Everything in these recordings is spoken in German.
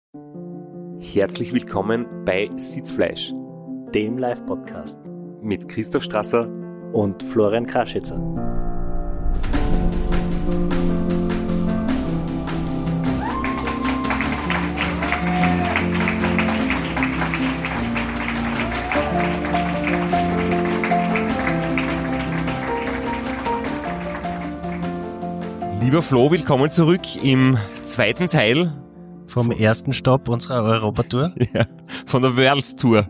Herzlich willkommen bei Sitzfleisch, dem Live-Podcast mit Christoph Strasser und Florian Kraschitzer. Lieber Flo, willkommen zurück im zweiten Teil Vom ersten Stopp unserer Europatour. Ja, von der World Tour.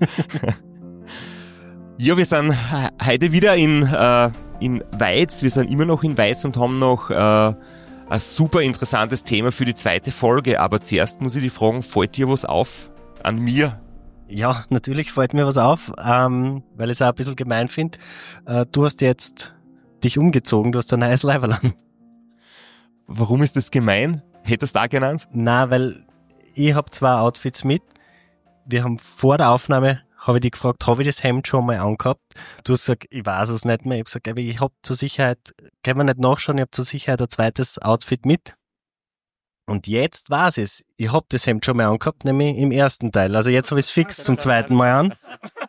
Ja, wir sind heute wieder in Weiz. Wir sind immer noch in Weiz und haben noch ein super interessantes Thema für die zweite Folge. Aber zuerst muss ich dich fragen, fällt dir was auf an mir? Ja, natürlich fällt mir was auf, weil ich es auch ein bisschen gemein finde. Du hast jetzt dich umgezogen, du hast ein neues Leiberl an. Warum ist das gemein? Hättest du auch genannt? Nein, weil ich habe 2 Outfits mit. Wir haben vor der Aufnahme, habe ich dich gefragt, habe ich das Hemd schon mal angehabt? Du hast gesagt, ich weiß es nicht mehr. Ich habe gesagt, aber ich habe zur Sicherheit, kann man nicht nachschauen, ich habe zur Sicherheit ein zweites Outfit mit. Und jetzt weiß ich es. Ich habe das Hemd schon mal angehabt, nämlich im ersten Teil. Also jetzt habe ich es fix zum zweiten Mal an.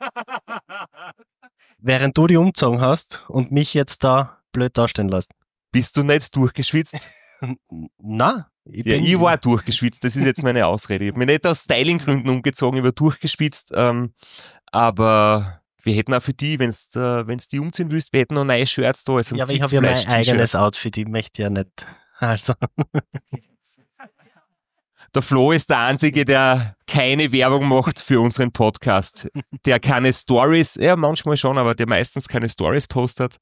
Während du dich umgezogen hast und mich jetzt da blöd dastehen lässt. Bist du nicht durchgeschwitzt? Nein. Ich war durchgeschwitzt, das ist jetzt meine Ausrede. Ich habe mich nicht aus Stylinggründen umgezogen, ich war durchgeschwitzt, aber wir hätten auch für die, wenn du die umziehen willst, wir hätten noch neue Shirts da. Ja, aber ich habe ja mein eigenes Outfit, ich möchte ja nicht. Also. Der Flo ist der Einzige, der keine Werbung macht für unseren Podcast. Der keine Stories, ja manchmal schon, aber der meistens keine Stories postet.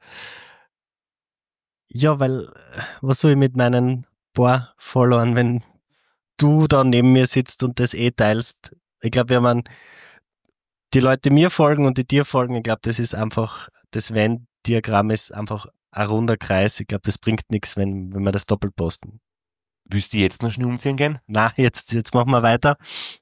Ja, weil, was soll ich mit meinen paar Followern, wenn du da neben mir sitzt und das teilst? Ich glaube, wenn man die Leute mir folgen und die dir folgen, ich glaube, das ist einfach, das Venn-Diagramm ist einfach ein runder Kreis. Ich glaube, das bringt nichts, wenn wir das doppelt posten. Willst du jetzt noch schnell umziehen gehen? Na, jetzt machen wir weiter.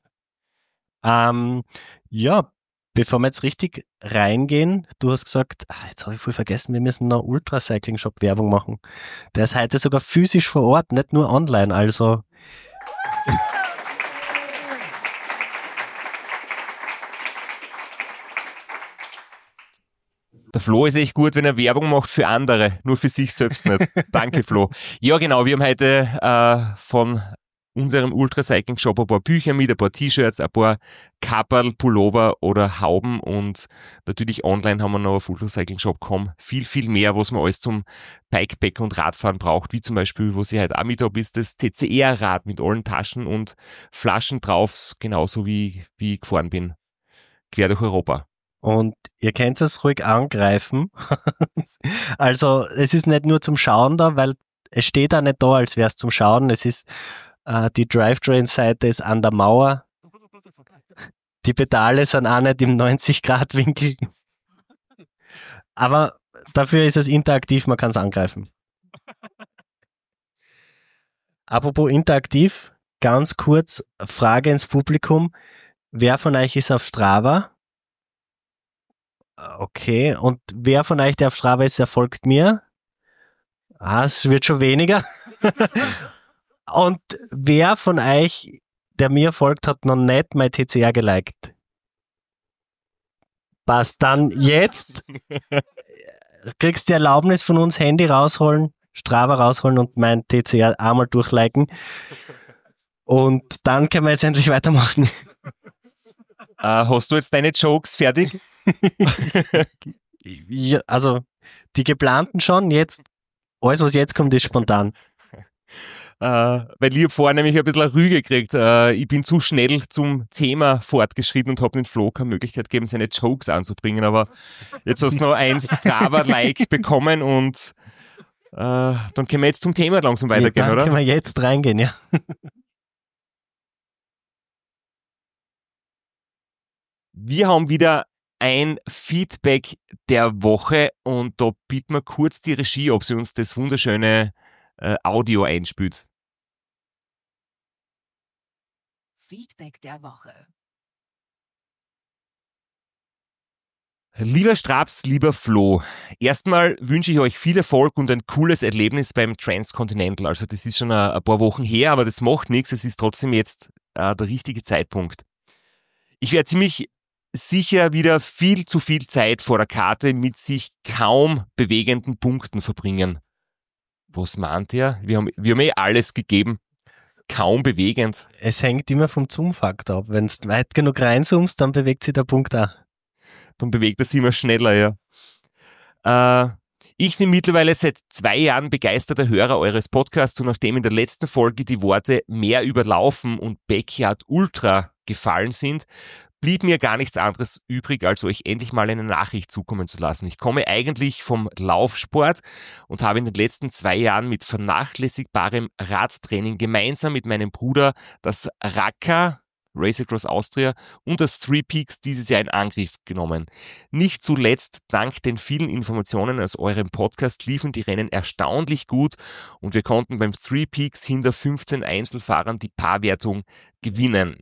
Ja, bevor wir jetzt richtig reingehen, du hast gesagt, jetzt habe ich voll vergessen, wir müssen noch Ultracycling Shop Werbung machen. Der ist heute sogar physisch vor Ort, nicht nur online, also. Der Flo ist echt gut, wenn er Werbung macht für andere, nur für sich selbst nicht. Danke, Flo. Ja, genau, wir haben heute von unserem Ultracycling-Shop ein paar Bücher mit, ein paar T-Shirts, ein paar Kapperl, Pullover oder Hauben und natürlich online haben wir noch auf ultracyclingshop.com viel, viel mehr, was man alles zum Bikepack und Radfahren braucht, wie zum Beispiel, was ich heute auch mit habe, ist das TCR-Rad mit allen Taschen und Flaschen drauf, genauso wie ich gefahren bin, quer durch Europa. Und ihr könnt es ruhig angreifen. Also es ist nicht nur zum Schauen da, weil es steht auch nicht da, als wäre es zum Schauen. Es ist, die Drivetrain-Seite ist an der Mauer. Die Pedale sind auch nicht im 90-Grad-Winkel. Aber dafür ist es interaktiv, man kann es angreifen. Apropos interaktiv, ganz kurz, Frage ins Publikum. Wer von euch ist auf Strava? Okay, und wer von euch, der auf Strava ist, folgt mir? Es wird schon weniger. Und wer von euch, der mir folgt, hat noch nicht mein TCR geliked? Passt, dann jetzt kriegst du die Erlaubnis von uns, Handy rausholen, Strava rausholen und mein TCR einmal durchliken. Und dann können wir jetzt endlich weitermachen. Hast du jetzt deine Jokes fertig? Ja, also die geplanten schon, jetzt, alles was jetzt kommt, ist spontan. Weil ich habe vorher nämlich ein bisschen eine Rüge gekriegt. Ich bin zu schnell zum Thema fortgeschritten und habe den Flo keine Möglichkeit gegeben, seine Jokes anzubringen, aber jetzt hast du noch ein Strava-Like bekommen und dann können wir jetzt zum Thema langsam weitergehen, ja, dann oder? Können wir jetzt reingehen, ja. Wir haben wieder ein Feedback der Woche und da bitten wir kurz die Regie, ob sie uns das wunderschöne Audio einspielt. Feedback der Woche. Lieber Straps, lieber Flo, erstmal wünsche ich euch viel Erfolg und ein cooles Erlebnis beim Transcontinental. Also das ist schon ein paar Wochen her, aber das macht nichts. Es ist trotzdem jetzt der richtige Zeitpunkt. Ich werde ziemlich sicher wieder viel zu viel Zeit vor der Karte mit sich kaum bewegenden Punkten verbringen. Was meint ihr? Wir haben alles gegeben. Kaum bewegend. Es hängt immer vom Zoom-Faktor ab. Wenn du weit genug reinzoomst, dann bewegt sich der Punkt auch. Dann bewegt er sich immer schneller, ja. Ich bin mittlerweile seit 2 Jahren begeisterter Hörer eures Podcasts und nachdem in der letzten Folge die Worte mehr über Laufen und Backyard Ultra gefallen sind, blieb mir gar nichts anderes übrig, als euch endlich mal eine Nachricht zukommen zu lassen. Ich komme eigentlich vom Laufsport und habe in den letzten 2 Jahren mit vernachlässigbarem Radtraining gemeinsam mit meinem Bruder das Raqqa, Race Across Austria und das Three Peaks dieses Jahr in Angriff genommen. Nicht zuletzt dank den vielen Informationen aus eurem Podcast liefen die Rennen erstaunlich gut und wir konnten beim Three Peaks hinter 15 Einzelfahrern die Paarwertung gewinnen.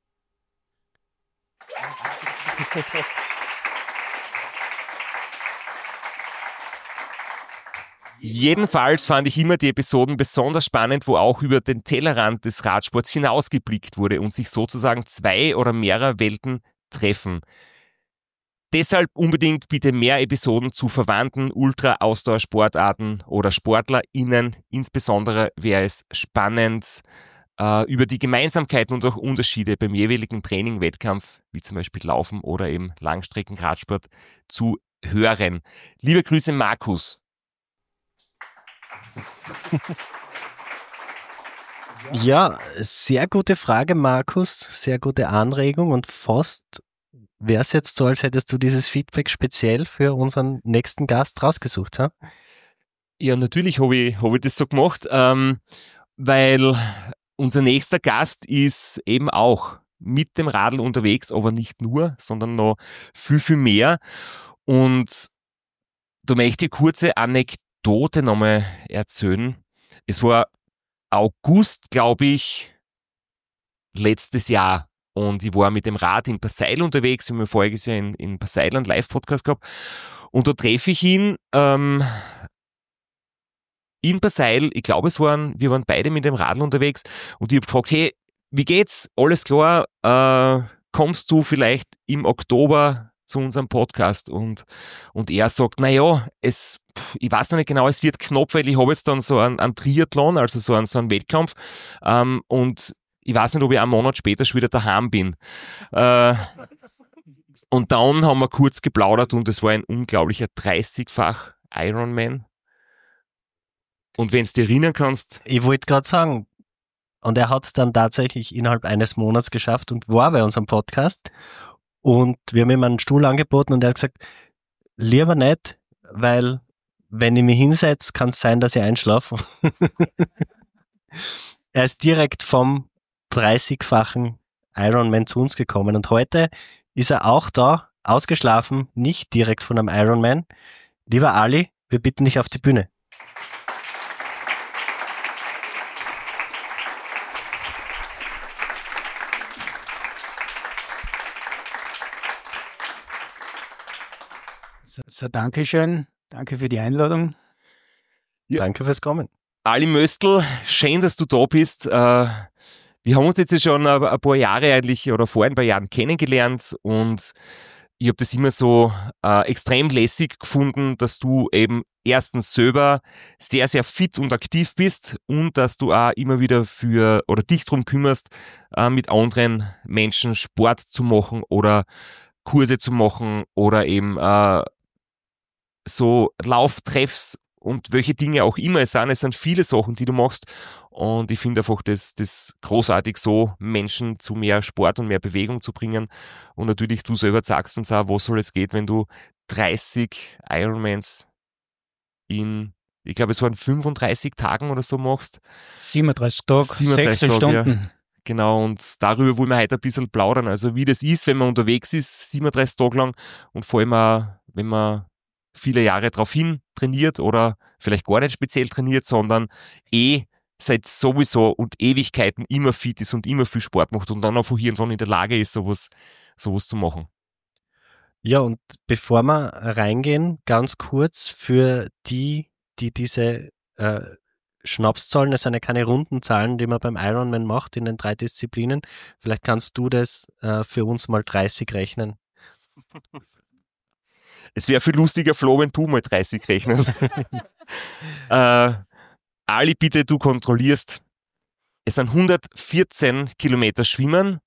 Jedenfalls fand ich immer die Episoden besonders spannend, wo auch über den Tellerrand des Radsports hinausgeblickt wurde und sich sozusagen 2 oder mehrere Welten treffen. Deshalb unbedingt bitte mehr Episoden zu verwandten Ultra-Ausdauersportarten oder SportlerInnen. Insbesondere wäre es spannend, über die Gemeinsamkeiten und auch Unterschiede beim jeweiligen Training, Wettkampf, wie zum Beispiel Laufen oder eben Langstrecken-Radsport, zu hören. Liebe Grüße, Markus. Ja, sehr gute Frage, Markus. Sehr gute Anregung und fast wäre es jetzt so, als hättest du dieses Feedback speziell für unseren nächsten Gast rausgesucht, ha? Ja, natürlich habe ich das so gemacht, weil unser nächster Gast ist eben auch mit dem Radl unterwegs, aber nicht nur, sondern noch viel, viel mehr. Und da möchte ich eine kurze Anekdote nochmal erzählen. Es war August, glaube ich, letztes Jahr. Und ich war mit dem Rad in Passeil unterwegs. Wir haben voriges Jahr in Passeil einen Live-Podcast gehabt. Und da treffe ich ihn in Passeil. Ich glaube, wir waren beide mit dem Radl unterwegs. Und ich habe gefragt, hey, wie geht's? Alles klar? Kommst du vielleicht im Oktober zu unserem Podcast? Und er sagt, naja, ich weiß noch nicht genau, es wird knapp, weil ich habe jetzt dann so einen Triathlon, also so einen Wettkampf. Und ich weiß nicht, ob ich einen Monat später schon wieder daheim bin. Und dann haben wir kurz geplaudert und es war ein unglaublicher 30-fach Ironman. Und wenn du dich erinnern kannst... Ich wollte gerade sagen, und er hat es dann tatsächlich innerhalb eines Monats geschafft und war bei unserem Podcast. Und wir haben ihm einen Stuhl angeboten und er hat gesagt, lieber nicht, weil wenn ich mich hinsetze, kann es sein, dass ich einschlafe. Er ist direkt vom 30-fachen Ironman zu uns gekommen und heute ist er auch da, ausgeschlafen, nicht direkt von einem Ironman. Lieber Ali, wir bitten dich auf die Bühne. So, Dankeschön. Danke für die Einladung. Ja. Danke fürs Kommen. Ali Möstl, schön, dass du da bist. Wir haben uns jetzt schon ein paar Jahre eigentlich oder vor ein paar Jahren kennengelernt und ich habe das immer so extrem lässig gefunden, dass du eben erstens selber sehr, sehr fit und aktiv bist und dass du auch immer wieder dich darum kümmerst, mit anderen Menschen Sport zu machen oder Kurse zu machen oder eben so Lauftreffs und welche Dinge auch immer es sind. Es sind viele Sachen, die du machst und ich finde einfach das großartig so, Menschen zu mehr Sport und mehr Bewegung zu bringen und natürlich du selber sagst uns auch, wo soll es geht, wenn du 30 Ironmans ich glaube es waren 35 Tagen oder so machst. 37 Tage, 16 Tage, Stunden. Ja. Genau, und darüber wollen wir heute ein bisschen plaudern, also wie das ist, wenn man unterwegs ist, 37 Tage lang und vor allem auch, wenn man viele Jahre darauf hin trainiert oder vielleicht gar nicht speziell trainiert, sondern seit sowieso und Ewigkeiten immer fit ist und immer viel Sport macht und dann einfach irgendwann in der Lage ist, sowas zu machen. Ja, und bevor wir reingehen, ganz kurz für die diese Schnapszahlen, das sind ja keine runden Zahlen, die man beim Ironman macht in den 3 Disziplinen. Vielleicht kannst du das für uns mal 30 rechnen. Es wäre viel lustiger, Flo, wenn du mal 30 rechnest. Ali, bitte, du kontrollierst. Es sind 114 Kilometer Schwimmen,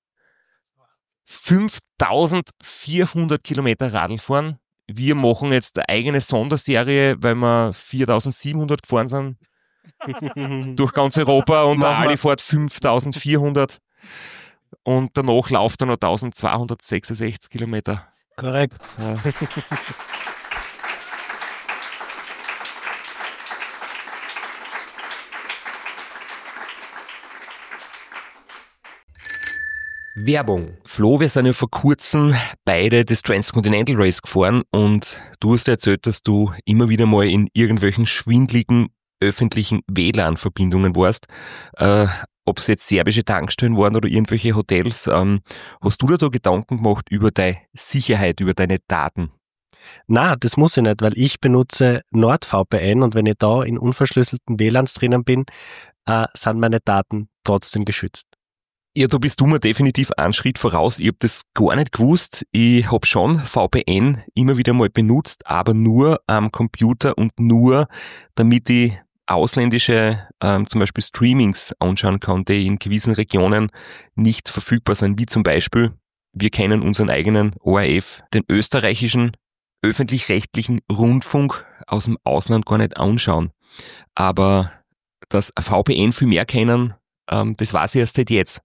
5400 Kilometer Radl fahren. Wir machen jetzt eine eigene Sonderserie, weil wir 4700 gefahren sind durch ganz Europa und der Ali fährt 5400 und danach läuft er noch 1266 Kilometer. Korrekt. Ja. Werbung. Flo, wir sind ja vor kurzem beide das Transcontinental Race gefahren und du hast erzählt, dass du immer wieder mal in irgendwelchen schwindligen öffentlichen WLAN-Verbindungen warst. Ob es jetzt serbische Tankstellen waren oder irgendwelche Hotels. Hast du dir da Gedanken gemacht über deine Sicherheit, über deine Daten? Na, das muss ich nicht, weil ich benutze NordVPN und wenn ich da in unverschlüsselten WLANs drinnen bin, sind meine Daten trotzdem geschützt. Ja, da bist du mir definitiv einen Schritt voraus. Ich habe das gar nicht gewusst. Ich habe schon VPN immer wieder mal benutzt, aber nur am Computer und nur, damit ich ausländische zum Beispiel Streamings anschauen kann, die in gewissen Regionen nicht verfügbar sind, wie zum Beispiel, wir kennen unseren eigenen ORF, den österreichischen öffentlich-rechtlichen Rundfunk aus dem Ausland gar nicht anschauen. Aber dass VPN viel mehr kennen, das weiß ich erst seit jetzt.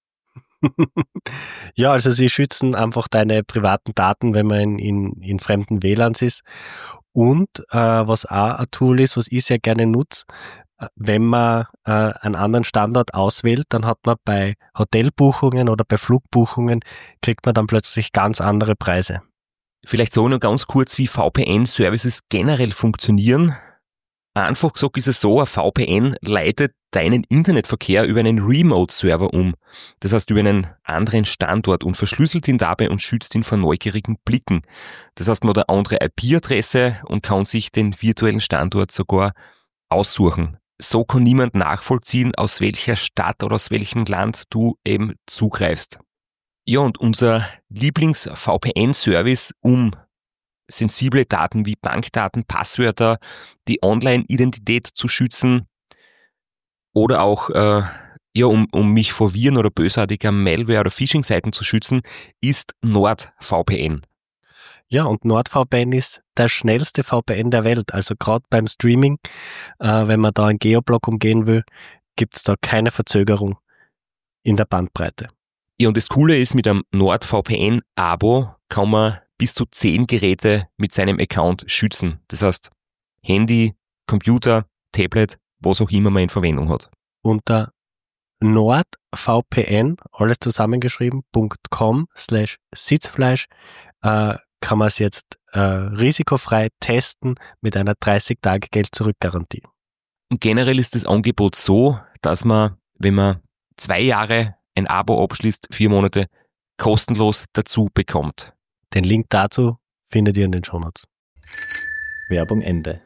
Ja, also sie schützen einfach deine privaten Daten, wenn man in fremden WLANs ist. Und was auch ein Tool ist, was ich sehr gerne nutze, wenn man einen anderen Standort auswählt, dann hat man bei Hotelbuchungen oder bei Flugbuchungen, kriegt man dann plötzlich ganz andere Preise. Vielleicht so noch ganz kurz, wie VPN-Services generell funktionieren. Einfach gesagt ist es so, ein VPN leitet deinen Internetverkehr über einen Remote-Server um. Das heißt über einen anderen Standort und verschlüsselt ihn dabei und schützt ihn vor neugierigen Blicken. Das heißt, man hat eine andere IP-Adresse und kann sich den virtuellen Standort sogar aussuchen. So kann niemand nachvollziehen, aus welcher Stadt oder aus welchem Land du eben zugreifst. Ja, und unser Lieblings-VPN-Service, um sensible Daten wie Bankdaten, Passwörter, die Online-Identität zu schützen oder auch um mich vor Viren oder bösartiger Malware oder Phishing-Seiten zu schützen, ist NordVPN. Ja, und NordVPN ist der schnellste VPN der Welt. Also gerade beim Streaming, wenn man da einen Geoblock umgehen will, gibt es da keine Verzögerung in der Bandbreite. Ja, und das Coole ist, mit einem NordVPN-Abo kann man bis zu 10 Geräte mit seinem Account schützen. Das heißt, Handy, Computer, Tablet, was auch immer man in Verwendung hat. Unter nordvpn, alles zusammengeschrieben, .com/Sitzfleisch, kann man es jetzt risikofrei testen mit einer 30-Tage-Geld-Zurück-Garantie. Und generell ist das Angebot so, dass man, wenn man 2 Jahre ein Abo abschließt, 4 Monate kostenlos dazu bekommt. Den Link dazu findet ihr in den Shownotes. Werbung Ende.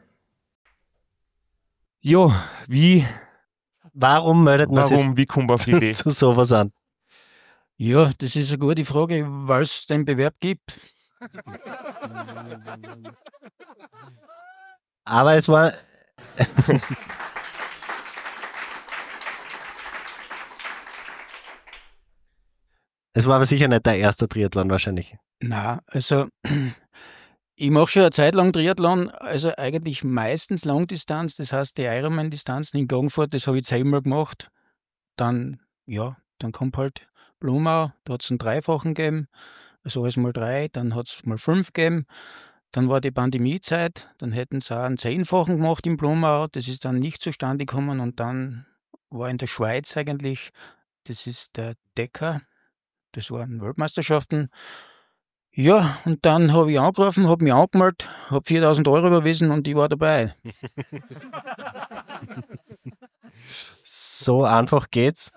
Ja, Warum meldet man sich wie kommt man auf die Idee? zu sowas an? Ja, das ist eine gute Frage, weil es den Bewerb gibt. Aber es war... Es war aber sicher nicht der erste Triathlon wahrscheinlich. Na, also ich mache schon eine Zeit lang Triathlon, also eigentlich meistens Langdistanz, das heißt die Ironman-Distanzen in Klagenfurt, das habe ich 10-mal gemacht. Dann kommt halt Blumau, da hat es einen 3-fachen gegeben, also alles mal 3, dann hat es mal 5 gegeben. Dann war die Pandemiezeit, dann hätten sie auch einen 10-fachen gemacht in Blumau, das ist dann nicht zustande gekommen und dann war in der Schweiz eigentlich, das ist der Decker, das waren Weltmeisterschaften. Ja, und dann habe ich angerufen, habe mich angemeldet, habe 4.000 € überwiesen und ich war dabei. So einfach geht's.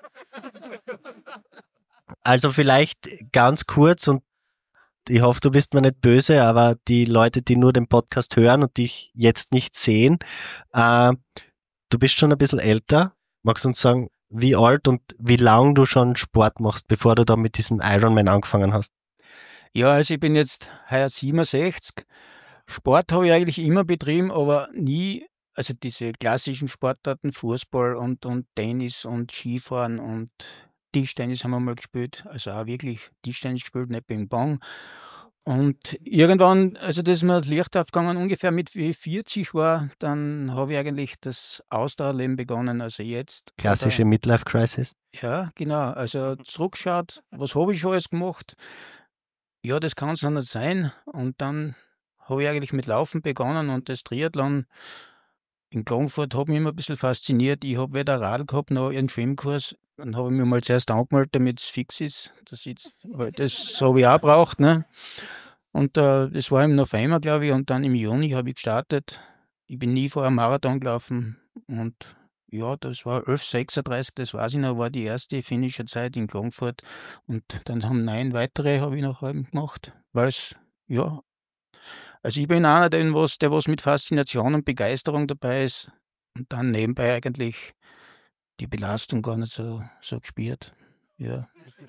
Also vielleicht ganz kurz und ich hoffe, du bist mir nicht böse, aber die Leute, die nur den Podcast hören und dich jetzt nicht sehen, du bist schon ein bisschen älter. Magst du uns sagen, wie alt und wie lang du schon Sport machst, bevor du da mit diesem Ironman angefangen hast? Ja, also ich bin jetzt heuer 67. Sport habe ich eigentlich immer betrieben, aber nie, also diese klassischen Sportarten, Fußball und Tennis und Skifahren und Tischtennis haben wir mal gespielt. Also auch wirklich Tischtennis gespielt, nicht Ping-Pong. Und irgendwann, also das ist mir das Licht aufgegangen, ungefähr mit wie ich 40 war, dann habe ich eigentlich das Ausdauerleben begonnen. Also jetzt, Klassische Midlife-Crisis? ja, genau. Also zurückschaut, was habe ich schon alles gemacht? Ja, das kann es noch nicht sein. Und dann habe ich eigentlich mit Laufen begonnen und das Triathlon in Klagenfurt hat mich immer ein bisschen fasziniert. Ich habe weder Radl gehabt noch einen Schwimmkurs. Dann habe ich mich mal zuerst angemeldet, damit es fix ist. Weil das habe ich auch braucht, ne? Und das war im November, glaube ich, und dann im Juni habe ich gestartet. Ich bin nie vor einem Marathon gelaufen und ja, das war 11,36, das weiß ich noch, war die erste finnische Zeit in Klagenfurt. Und dann haben 9 weitere habe ich noch halben gemacht, weil es, ja, also ich bin einer, der was mit Faszination und Begeisterung dabei ist und dann nebenbei eigentlich die Belastung gar nicht so gespürt. Ja.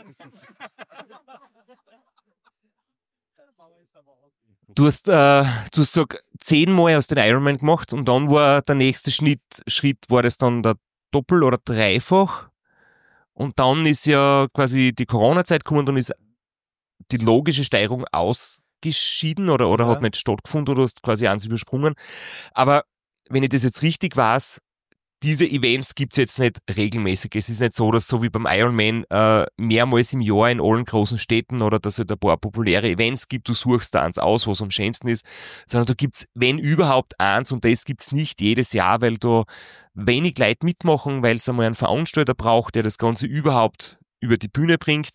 Du hast so 10-mal aus den Ironman gemacht und dann war der nächste Schritt war das dann der Doppel- oder Dreifach. Und dann ist ja quasi die Corona-Zeit gekommen und dann ist die logische Steigerung ausgeschieden oder Ja. hat nicht stattgefunden oder du hast quasi eins übersprungen. Aber wenn ich das jetzt richtig weiß, diese Events gibt es jetzt nicht regelmäßig. Es ist nicht so, dass so wie beim Ironman mehrmals im Jahr in allen großen Städten oder dass es halt ein paar populäre Events gibt, du suchst da eins aus, was am schönsten ist, sondern da gibt es, wenn überhaupt, eins und das gibt es nicht jedes Jahr, weil da wenig Leute mitmachen, weil es einmal einen Veranstalter braucht, der das Ganze überhaupt über die Bühne bringt.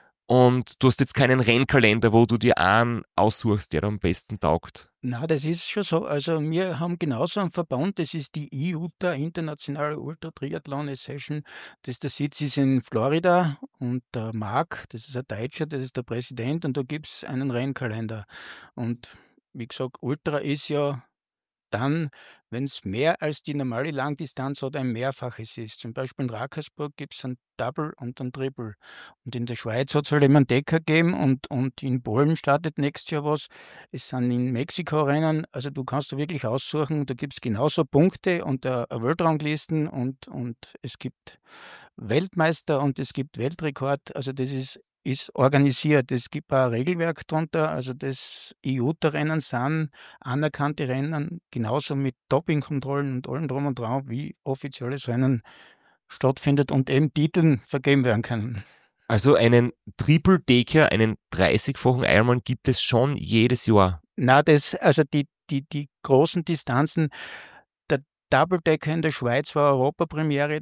Und du hast jetzt keinen Rennkalender, wo du dir einen aussuchst, der am besten taugt. Na, das ist schon so. Also wir haben genauso einen Verband, das ist die IUTA, Internationale Ultra Triathlon Association. Der Sitz ist in Florida und der Marc, das ist ein Deutscher, das ist der Präsident und da gibt es einen Rennkalender. Und wie gesagt, Ultra ist ja dann, wenn es mehr als die normale Langdistanz oder ein Mehrfaches ist. Zum Beispiel in Rakasburg gibt es ein Double und ein Triple. Und in der Schweiz hat es halt immer einen Decker gegeben und in Polen startet nächstes Jahr was. Es sind in Mexiko Rennen, also du kannst da wirklich aussuchen, da gibt es genauso Punkte und eine Weltranglisten und es gibt Weltmeister und es gibt Weltrekord. Also das ist organisiert. Es gibt auch ein Regelwerk drunter. Also das IOTA-Rennen sind anerkannte Rennen, genauso mit Dopingkontrollen und allem drum und dran, wie offizielles Rennen stattfindet und eben Titeln vergeben werden können. Also einen Triple-Decker, einen 30-fachen Ironman gibt es schon jedes Jahr. Na, also die großen Distanzen, der Double-Decker in der Schweiz war Europapremiere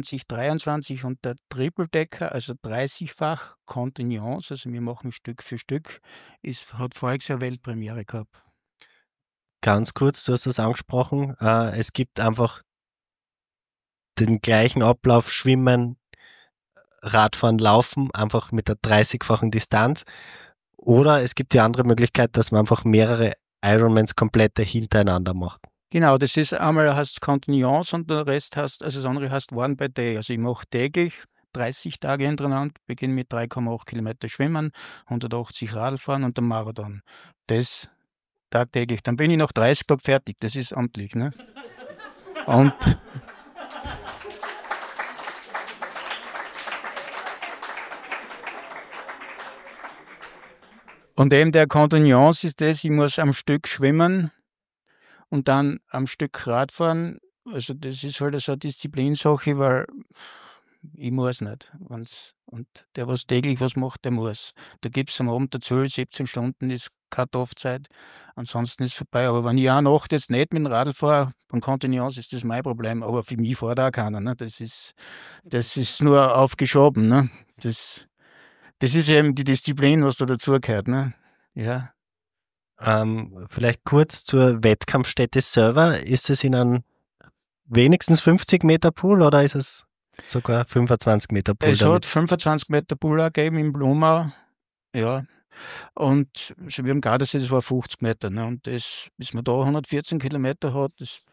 2023 und der Triple-Decker, also 30-fach Continuance, also wir machen Stück für Stück, hat voriges Jahr Weltpremiere gehabt. Ganz kurz, du hast das angesprochen. Es gibt einfach den gleichen Ablauf Schwimmen, Radfahren, Laufen, einfach mit der 30-fachen Distanz. Oder es gibt die andere Möglichkeit, dass man einfach mehrere Ironmans komplette hintereinander macht. Genau, das ist einmal hast Continuance und der Rest hast, also das andere heißt One by Day. Also ich mache täglich 30 Tage hintereinander, beginne mit 3,8 Kilometer Schwimmen, 180 Radfahren und dann Marathon. Das tagtäglich. Dann bin ich nach 30 Tagen fertig. Das ist amtlich, ne? Und eben der Continuance ist das, ich muss am Stück schwimmen und dann am Stück Radfahren. Also das ist halt so eine Disziplinsache, weil ich muss nicht. Und der, was täglich was macht, der muss. Da gibt es am Abend dazu 17 Stunden ist Cut-Off-Zeit. Ansonsten ist es vorbei. Aber wenn ich eine Nacht jetzt nicht mit dem Radl fahre, beim Continuance ist das mein Problem. Aber für mich fährt auch keiner. Ne? Das ist nur aufgeschoben. Ne? Das ist eben die Disziplin, was da dazugehört. Ne? Ja. Vielleicht kurz zur Wettkampfstätte selber. Ist es in einem wenigstens 50 Meter Pool oder ist es sogar 25 Meter Pool? Es hat 25 Meter Pool gegeben in Blumau. Ja. Und so wie am Gardasee, das war 50 Meter. Ne? Und das, bis man da 114 Kilometer hat, das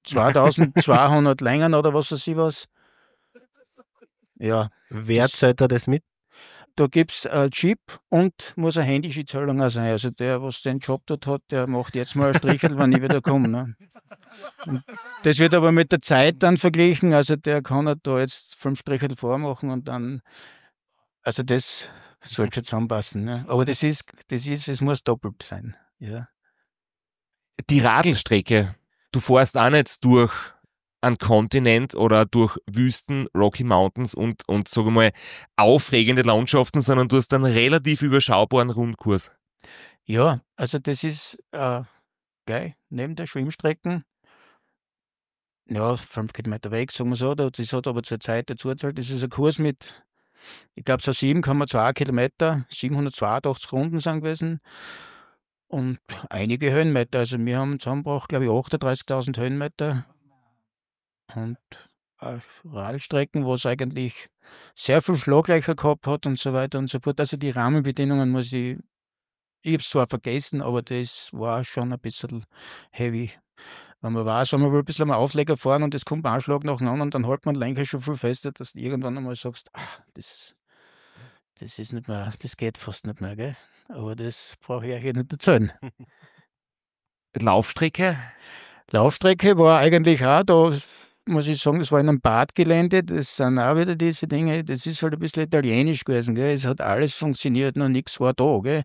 2200 Längen oder was weiß ich was. Ja. Wer zahlt da das mit? Da gibt es ein Chip und muss eine händische Zahlung auch sein. Also der, was den Job dort hat, der macht jetzt mal ein Strichel, wenn ich wieder komme. Ne? Und das wird aber mit der Zeit dann verglichen. Also der kann halt da jetzt 5 Strichel vormachen und dann, also das sollte schon zusammenpassen. Ne? Aber es muss doppelt sein. Ja. Die Radlstrecke, du fährst auch nicht durch einen Kontinent oder durch Wüsten, Rocky Mountains und sagen wir mal, aufregende Landschaften, sondern du hast einen relativ überschaubaren Rundkurs. Ja, also das ist gleich neben der Schwimmstrecken, ja, 5 Kilometer weg, sagen wir so. Das hat aber zur Zeit dazu gezahlt. Das ist ein Kurs mit, ich glaube, so 7,2 Kilometer, 782 Runden sind gewesen und einige Höhenmeter. Also wir haben zusammengebracht, glaube ich, 38.000 Höhenmeter und Radstrecken, wo es eigentlich sehr viel Schlaglöcher gehabt hat und so weiter und so fort. Also die Rahmenbedingungen ich habe es zwar vergessen, aber das war schon ein bisschen heavy. Wenn man weiß, wenn man will ein bisschen am Aufleger fahren und es kommt ein Schlag nacheinander und dann hält man Lenker schon viel fester, dass du irgendwann einmal sagst, das ist nicht mehr, das geht fast nicht mehr, gell? Aber das brauche ich euch hier nicht erzählen. Laufstrecke? Laufstrecke war eigentlich auch, da muss ich sagen, das war in einem Badgelände, das sind auch wieder diese Dinge, das ist halt ein bisschen italienisch gewesen, gell? Es hat alles funktioniert, nur nichts war da, gell?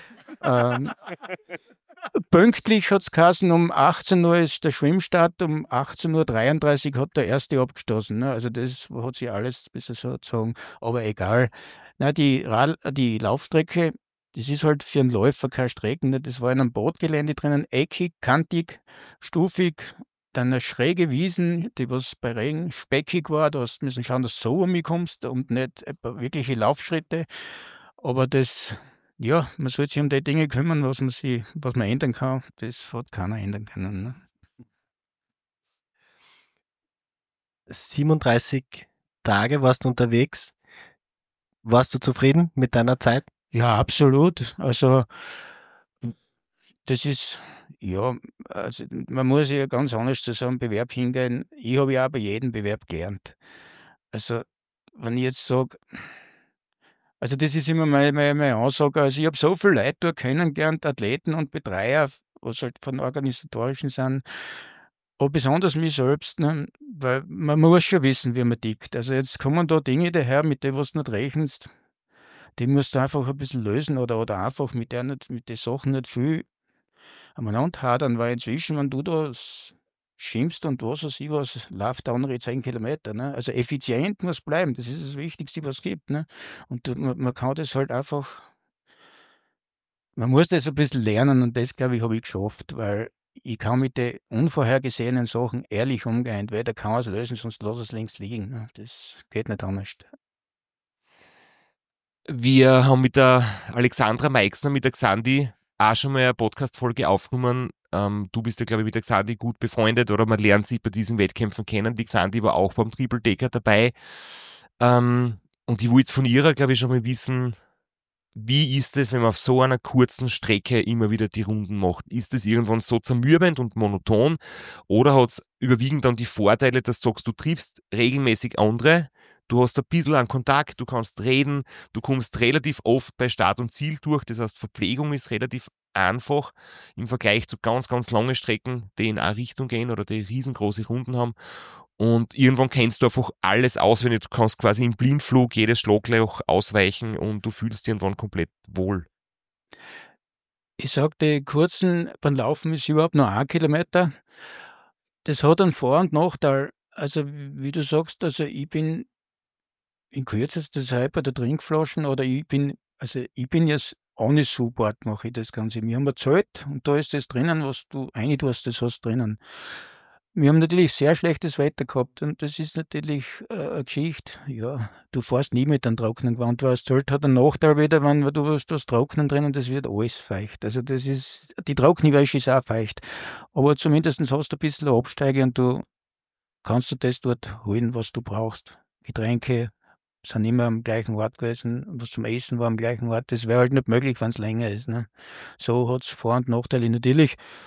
Pünktlich hat es geheißen, um 18 Uhr ist der Schwimmstart, um 18:33 Uhr hat der erste abgestoßen. Ne? Also das hat sich alles ein bisschen so gezogen, aber egal. Na, die Laufstrecke, das ist halt für einen Läufer keine Strecke. Ne? Das war in einem Bootgelände drinnen, eckig, kantig, stufig, dann eine schräge Wiesen, die was bei Regen speckig war. Da hast du müssen schauen, dass du so um mich kommst und nicht etwa wirkliche Laufschritte. Aber das, ja, man sollte sich um die Dinge kümmern, was man ändern kann. Das hat keiner ändern können. Ne? 37 Tage warst du unterwegs. Warst du zufrieden mit deiner Zeit? Ja, absolut. Also das ist, ja, also man muss ja ganz anders zu so einem Bewerb hingehen. Ich habe ja auch bei jedem Bewerb gelernt. Also wenn ich jetzt sage, also das ist immer meine Aussage, also ich habe so viele Leute dort kennengelernt, Athleten und Betreuer, was halt von organisatorischen sind, aber besonders mich selbst, ne? Weil man muss schon wissen, wie man tickt. Also jetzt kommen da Dinge daher, mit denen was du nicht rechnest, die musst du einfach ein bisschen lösen oder einfach mit den Sachen nicht viel aneinander hadern, weil inzwischen, wenn du da schimpfst und was weiß ich was, läuft der andere 10 Kilometer. Ne? Also effizient muss bleiben, das ist das Wichtigste, was es gibt. Ne? Und man kann das halt einfach, man muss das ein bisschen lernen und das, glaube ich, habe ich geschafft, weil ich kann mit den unvorhergesehenen Sachen ehrlich umgehen. Entweder kann man es lösen, sonst lass es links liegen. Ne? Das geht nicht anders. Wir haben mit der Alexandra Meixner, mit der Xandi, auch schon mal eine Podcast-Folge aufgenommen. Du bist ja, glaube ich, mit der Xandi gut befreundet oder man lernt sich bei diesen Wettkämpfen kennen. Die Xandi war auch beim Triple Decker dabei. Und ich will jetzt von ihrer, glaube ich, schon mal wissen, wie ist es, wenn man auf so einer kurzen Strecke immer wieder die Runden macht? Ist es irgendwann so zermürbend und monoton oder hat es überwiegend dann die Vorteile, dass du sagst, du triffst regelmäßig andere, du hast ein bisschen an Kontakt, du kannst reden, du kommst relativ oft bei Start und Ziel durch, das heißt, Verpflegung ist relativ einfach im Vergleich zu ganz, ganz langen Strecken, die in eine Richtung gehen oder die riesengroße Runden haben. Und irgendwann kennst du einfach alles auswendig. Du kannst quasi im Blindflug jedes Schlagloch ausweichen und du fühlst dich irgendwann komplett wohl. Ich sage, die kurzen, beim Laufen ist überhaupt nur 1 Kilometer. Das hat einen Vor- und Nachteil. Also, wie du sagst, also ich bin in kürzester Zeit bei der Trinkflaschen oder ich bin jetzt ohne Support mache ich das Ganze. Wir haben ein Zelt und da ist das drinnen, was du reintust, das hast du drinnen. Wir haben natürlich sehr schlechtes Wetter gehabt und das ist natürlich eine Geschichte. Ja, du fährst nie mit einem trockenen Gewand, weil das Zelt hat einen Nachteil wieder, wenn du hast das Trocknen drin und das wird alles feucht. Also das ist, die trockene Wäsche ist auch feucht. Aber zumindest hast du ein bisschen eine Absteige und du kannst du das dort holen, was du brauchst. Getränke sind immer am gleichen Ort gewesen, was zum Essen war am gleichen Ort. Das wäre halt nicht möglich, wenn es länger ist. Ne? So hat es Vor- und Nachteile. Natürlich,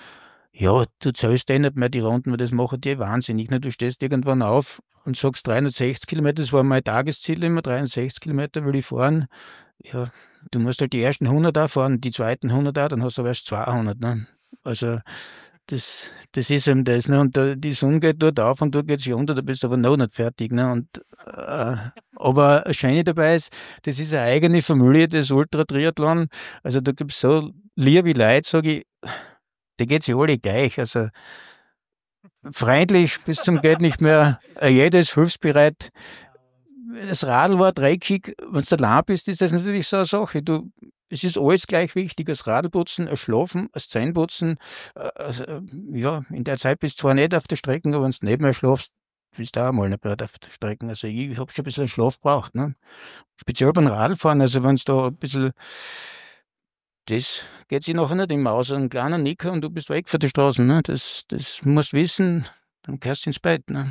Ja, du zählst eh nicht mehr die Runden, weil das machen die wahnsinnig. Ne? Du stehst irgendwann auf und sagst 360 Kilometer, das war mein Tagesziel immer, 360 Kilometer will ich fahren. Ja, du musst halt die ersten 100 auch fahren, die zweiten 100 auch, dann hast du aber erst 200. Ne? Also das ist eben das. Ne? Und die Sonne geht dort auf und dort geht sie unter, da bist du aber noch nicht fertig. Ne? Aber das Schöne dabei ist, das ist eine eigene Familie, das Ultra-Triathlon. Also da gibt es so liebe Leute, sage ich, die geht sich alle gleich. Also freundlich bis zum geht nicht mehr. Jeder ist hilfsbereit. Das Radl war dreckig. Wenn du allein bist, ist das natürlich so eine Sache. Es ist alles gleich wichtig. Das Radlputzen, das Schlafen, das Zähneputzen. Ja, in der Zeit bist du zwar nicht auf der Strecke, aber wenn du nicht mehr schlafst, bist du auch mal nicht mehr auf der Strecke. Also ich habe schon ein bisschen Schlaf gebraucht. Ne? Speziell beim Radlfahren. Also wenn es da ein bisschen das geht sich nachher nicht immer aus. Ein kleiner Nicker und du bist weg von der Straße. Ne? Das musst du wissen, dann kehrst du ins Bett. Ne?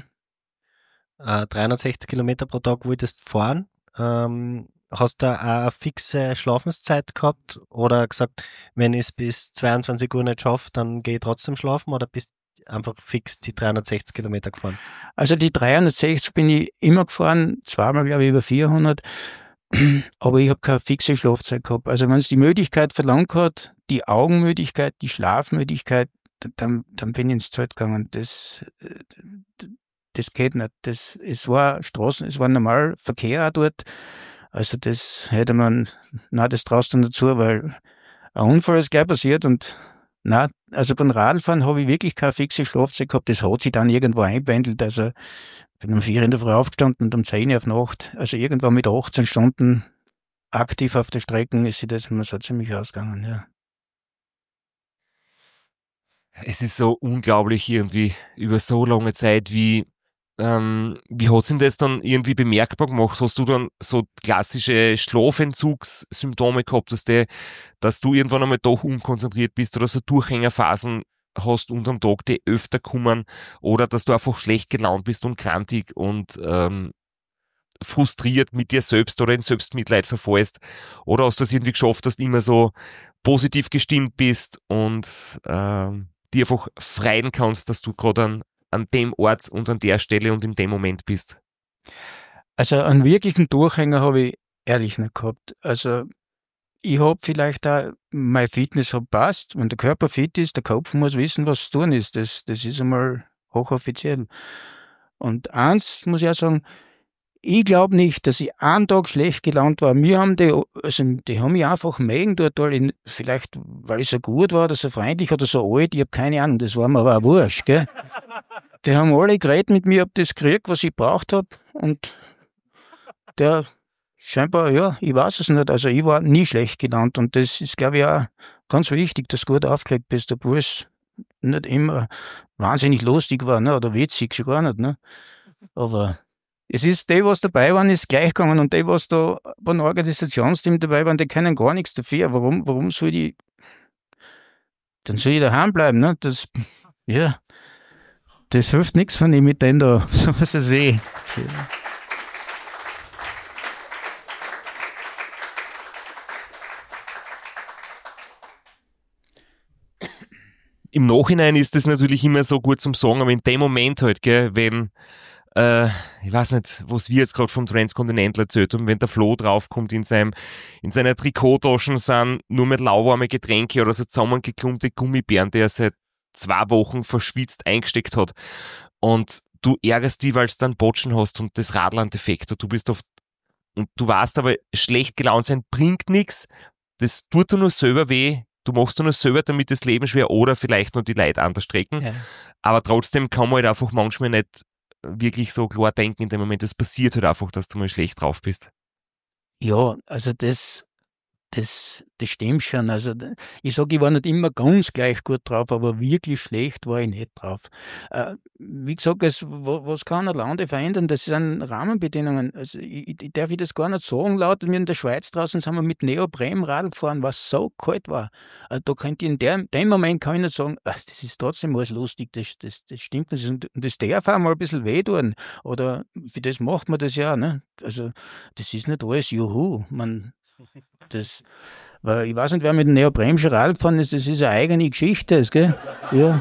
360 Kilometer pro Tag wolltest fahren. Hast du auch eine fixe Schlafenszeit gehabt oder gesagt, wenn ich es bis 22 Uhr nicht schaffe, dann gehe ich trotzdem schlafen oder bist einfach fix die 360 Kilometer gefahren? Also die 360 bin ich immer gefahren, zweimal glaube ich über 400. Aber ich habe keine fixe Schlafzeit gehabt. Also wenn es die Möglichkeit verlangt hat, die Augenmüdigkeit, die Schlafmüdigkeit, dann bin ich ins Zelt gegangen. Das geht nicht. Es war Straßen, es war normal Verkehr auch dort. Also das hätte man, das traust du dazu, weil ein Unfall ist gleich passiert und also beim Radfahren habe ich wirklich keine fixe Schlafzeit gehabt. Das hat sich dann irgendwo einpendelt. Also bin um 4 in der Früh aufgestanden und um 10 Uhr auf Nacht. Also irgendwann mit 18 Stunden aktiv auf der Strecke ist sich das immer so ziemlich ausgegangen, ja. Es ist so unglaublich irgendwie über so lange Zeit, wie hat sich das dann irgendwie bemerkbar gemacht? Hast du dann so klassische Schlafentzugssymptome gehabt, dass du irgendwann einmal doch unkonzentriert bist oder so Durchhängerphasen hast unterm Tag, die öfter kommen oder dass du einfach schlecht gelaunt bist und krantig und frustriert mit dir selbst oder in Selbstmitleid verfallst? Oder hast du es irgendwie geschafft, dass du immer so positiv gestimmt bist und dir einfach freuen kannst, dass du gerade an dem Ort und an der Stelle und in dem Moment bist? Also einen wirklichen Durchhänger habe ich ehrlich nicht gehabt. Also ich habe vielleicht auch, meine Fitness hat passt. Wenn der Körper fit ist, der Kopf muss wissen, was zu tun ist. Das ist einmal hochoffiziell. Und eins muss ich auch sagen, ich glaube nicht, dass ich einen Tag schlecht gelaunt war. Die haben mich einfach mögen dort, vielleicht weil ich so gut war oder so freundlich oder so alt, ich habe keine Ahnung, das war mir aber auch wurscht, gell. Die haben alle geredet mit mir, ob das gekriegt, was ich braucht habe und der scheinbar, ja, ich weiß es nicht, also ich war nie schlecht gelaunt und das ist, glaube ich, auch ganz wichtig, dass du gut aufgelegt bist, obwohl es nicht immer wahnsinnig lustig war, ne, oder witzig, schon gar nicht, ne, aber es ist, die, was dabei waren, ist gleich gegangen und die, was da beim Organisationsteam dabei waren, die können gar nichts dafür. Warum soll ich, dann soll ich daheim bleiben, ne? Das hilft nichts, wenn ich mit denen da, so was ich sehe. Im Nachhinein ist das natürlich immer so gut zum Sagen, aber in dem Moment halt, gell, wenn ich weiß nicht, was wir jetzt gerade vom Transcontinental erzählt haben, wenn der Flo draufkommt in seiner Trikottaschen sind nur mit lauwarme Getränke oder so zusammengeklumpte Gummibären, die er seit 2 Wochen verschwitzt eingesteckt hat und du ärgerst dich, weil du dann Botschen hast und das Radl einen Defekt hat, und du weißt aber, schlecht gelaunt sein bringt nichts, das tut dir nur selber weh, du machst dir nur selber damit das Leben schwer oder vielleicht nur die Leute an der Strecke, Ja. aber trotzdem kann man halt einfach manchmal nicht wirklich so klar denken in dem Moment, es passiert halt einfach, dass du mal schlecht drauf bist. Ja, also das stimmt schon. Also ich sage, ich war nicht immer ganz gleich gut drauf, aber wirklich schlecht war ich nicht drauf. Wie gesagt, was kann ein Land verändern? Das sind Rahmenbedingungen. Also ich darf das gar nicht sagen laut. Wir in der Schweiz draußen sind wir mit Neoprenradl gefahren, was so kalt war. Da könnte ich in dem Moment kann ich nicht sagen, das ist trotzdem alles lustig, das stimmt nicht. Und das darf auch mal ein bisschen wehtun. Oder für das macht man das ja. Ne? Also das ist nicht alles Juhu. Weil ich weiß nicht, wer mit dem Neopren schon Radl gefahren ist, das ist eine eigene Geschichte, gell? Ja.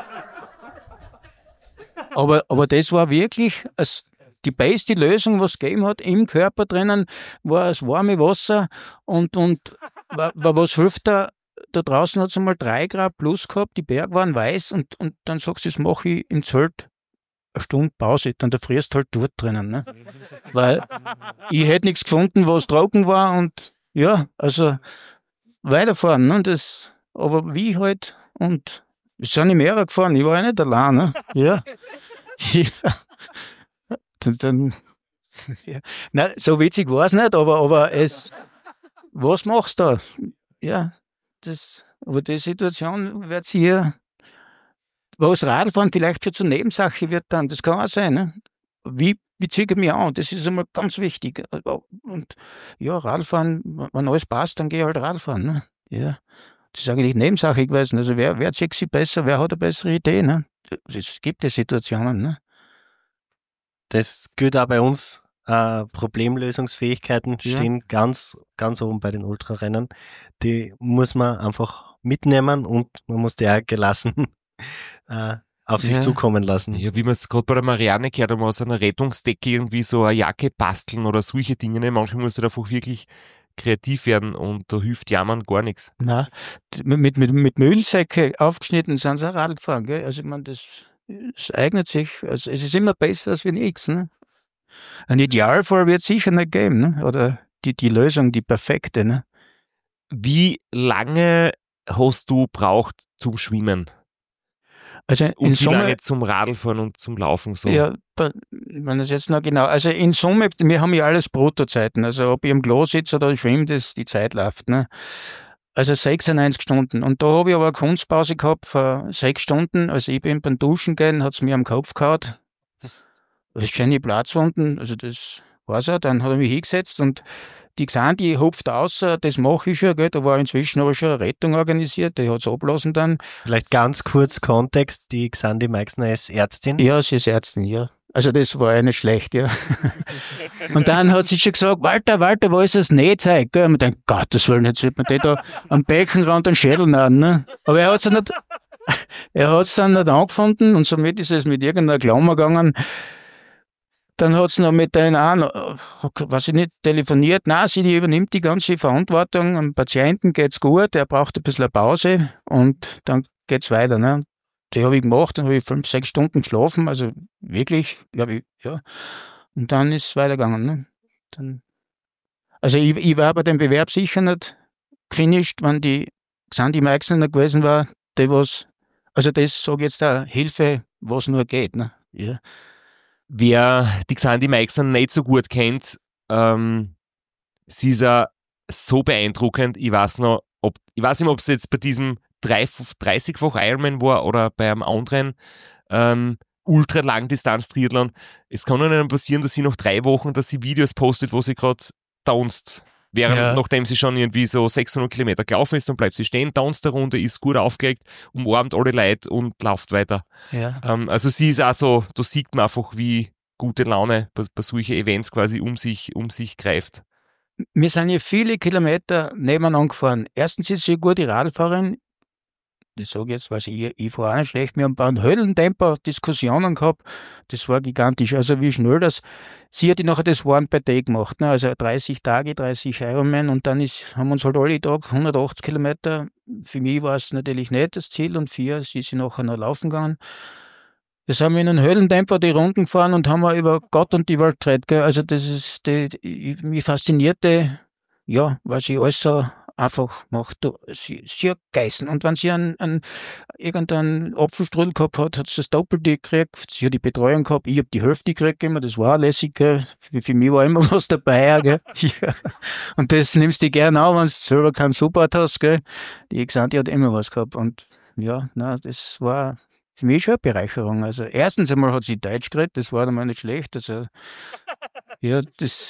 Aber das war wirklich die beste Lösung, was es gegeben hat. Im Körper drinnen war das warme Wasser und was hilft da? Da draußen hat es einmal 3 Grad plus gehabt, die Berge waren weiß und dann sagst du, das mache ich im Zelt 1 Stunde Pause, dann frierst du halt dort drinnen. Ne? Weil ich hätte nichts gefunden, was trocken war und ja, also weiterfahren. Ne? Aber wie halt, und wir sind im Meere gefahren, ich war ja nicht allein. Ne? Ja. Ja. Dann, ja. Nein, so witzig war es nicht, aber was machst du da? Ja, aber die Situation wird hier, wo das Radfahren vielleicht schon zur Nebensache wird dann, das kann auch sein. Ne? Wie ziehe ich mich an? Das ist einmal ganz wichtig. Und ja, Radfahren, wenn alles passt, dann gehe ich halt Radfahren. Ne? Ja. Das ist eigentlich Nebensache gewesen. Also wer zieht sich besser, wer hat eine bessere Idee? Ne? Es gibt ja Situationen. Ne? Das gilt auch bei uns. Problemlösungsfähigkeiten stehen ganz, ganz oben bei den Ultrarennen. Die muss man einfach mitnehmen und man muss die auch gelassen auf sich zukommen lassen. Ja, wie man es gerade bei der Marianne gehört, um aus einer Rettungsdecke irgendwie so eine Jacke basteln oder solche Dinge. Ne? Manchmal muss du einfach wirklich kreativ werden und da hilft Jammern gar nichts. Nein, mit Müllsäcke aufgeschnitten sind sie auch Radl gefahren. Gell? Also ich meine, das eignet sich. Also es ist immer besser als wie nichts. Ne? Ein Idealfall wird es sicher nicht geben. Ne? Oder die Lösung, die perfekte. Ne? Wie lange hast du braucht zum Schwimmen? Also und wie lange zum Radlfahren und zum Laufen? So? Ja, ich meine das jetzt noch genau. Also in Summe, wir haben ja alles Bruttozeiten. Also ob ich im Klo sitze oder schwimme, die Zeit läuft. Ne? Also 96 Stunden. Und da habe ich aber eine Kunstpause gehabt von 6 Stunden. Also ich bin beim Duschen gehen, hat es mir am Kopf gehauen. Das ist schöne Platzwunden, also das war's ja. Dann hat er mich hingesetzt und die Xandi hupft aus, das mache ich schon, gell. Da war inzwischen aber schon eine Rettung organisiert, die hat es ablassen dann. Vielleicht ganz kurz Kontext, die Xandi Meixner ist Ärztin? Ja, sie ist Ärztin, ja. Also das war ja nicht schlecht, ja. Und dann hat sie schon gesagt, Walter, wo ist das Nähzeug? Und ich dachte, Gottes Willen, jetzt wird man den da am Beckenrand den Schädel nahen, ne? Aber er hat es dann nicht angefunden und somit ist es mit irgendeiner Klammer gegangen. Dann hat sie noch mit denen weiß ich nicht, telefoniert. Nein, sie übernimmt die ganze Verantwortung. Am Patienten geht's gut, er braucht ein bisschen eine Pause und dann geht's weiter. Ne? Die habe ich gemacht, dann habe ich 5, 6 Stunden geschlafen, also wirklich, glaube ich, ja. Und dann ist es weitergegangen. Ne? Also ich war bei dem Bewerb sicher nicht gefinisht, wenn die Xandi Meixner noch gewesen war, also das sage ich jetzt da, Hilfe, was nur geht. Ne? Ja. Wer die Xandi Meixner nicht so gut kennt, sie ist ja so beeindruckend. Ich weiß nicht, ob es jetzt bei diesem 30-fach Ironman war oder bei einem anderen Ultra-Langdistanz-Triathlon. Es kann ihnen passieren, dass sie nach 3 Wochen, dass sie Videos postet, wo sie gerade taunzt. Nachdem sie schon irgendwie so 600 Kilometer gelaufen ist, dann bleibt sie stehen, taunzt der Runde, ist gut aufgeregt, umarmt alle Leute und läuft weiter. Ja. Also sie ist auch so, da sieht man einfach, wie gute Laune bei solchen Events quasi um sich greift. Wir sind ja viele Kilometer nebeneinander gefahren. Erstens ist sie eine gute Radfahrerin. Das sage ich jetzt, weil ich fahre auch nicht schlecht. Wir haben ein Höllentempo Diskussionen gehabt. Das war gigantisch. Also wie schnell das. Sie hat nachher das One per Day gemacht. Ne? Also 30 Tage, 30 Ironman. Und dann haben wir uns halt alle Tage 180 Kilometer. Für mich war es natürlich nicht das Ziel. Und 4 sie ist nachher noch laufen gegangen. Das haben wir in einem Höllentempo die Runden gefahren und haben wir über Gott und die Welt geredet. Gell? Also das ist mich faszinierte, ja, weil sie alles so einfach macht. Sie hat geißen. Und wenn sie irgendeinen Apfelstrudel gehabt hat sie das Doppelte gekriegt. Sie hat die Betreuung gehabt. Ich habe die Hälfte gekriegt immer. Das war auch lässig. Gell? Für mich war immer was dabei. Gell? Ja. Und das nimmst du gerne an, wenn du selber keinen Support hast. Gell? Die Xanti hat immer was gehabt. Und ja, das war für mich schon eine Bereicherung. Also erstens einmal hat sie Deutsch geredet. Das war einmal nicht schlecht. Also ja,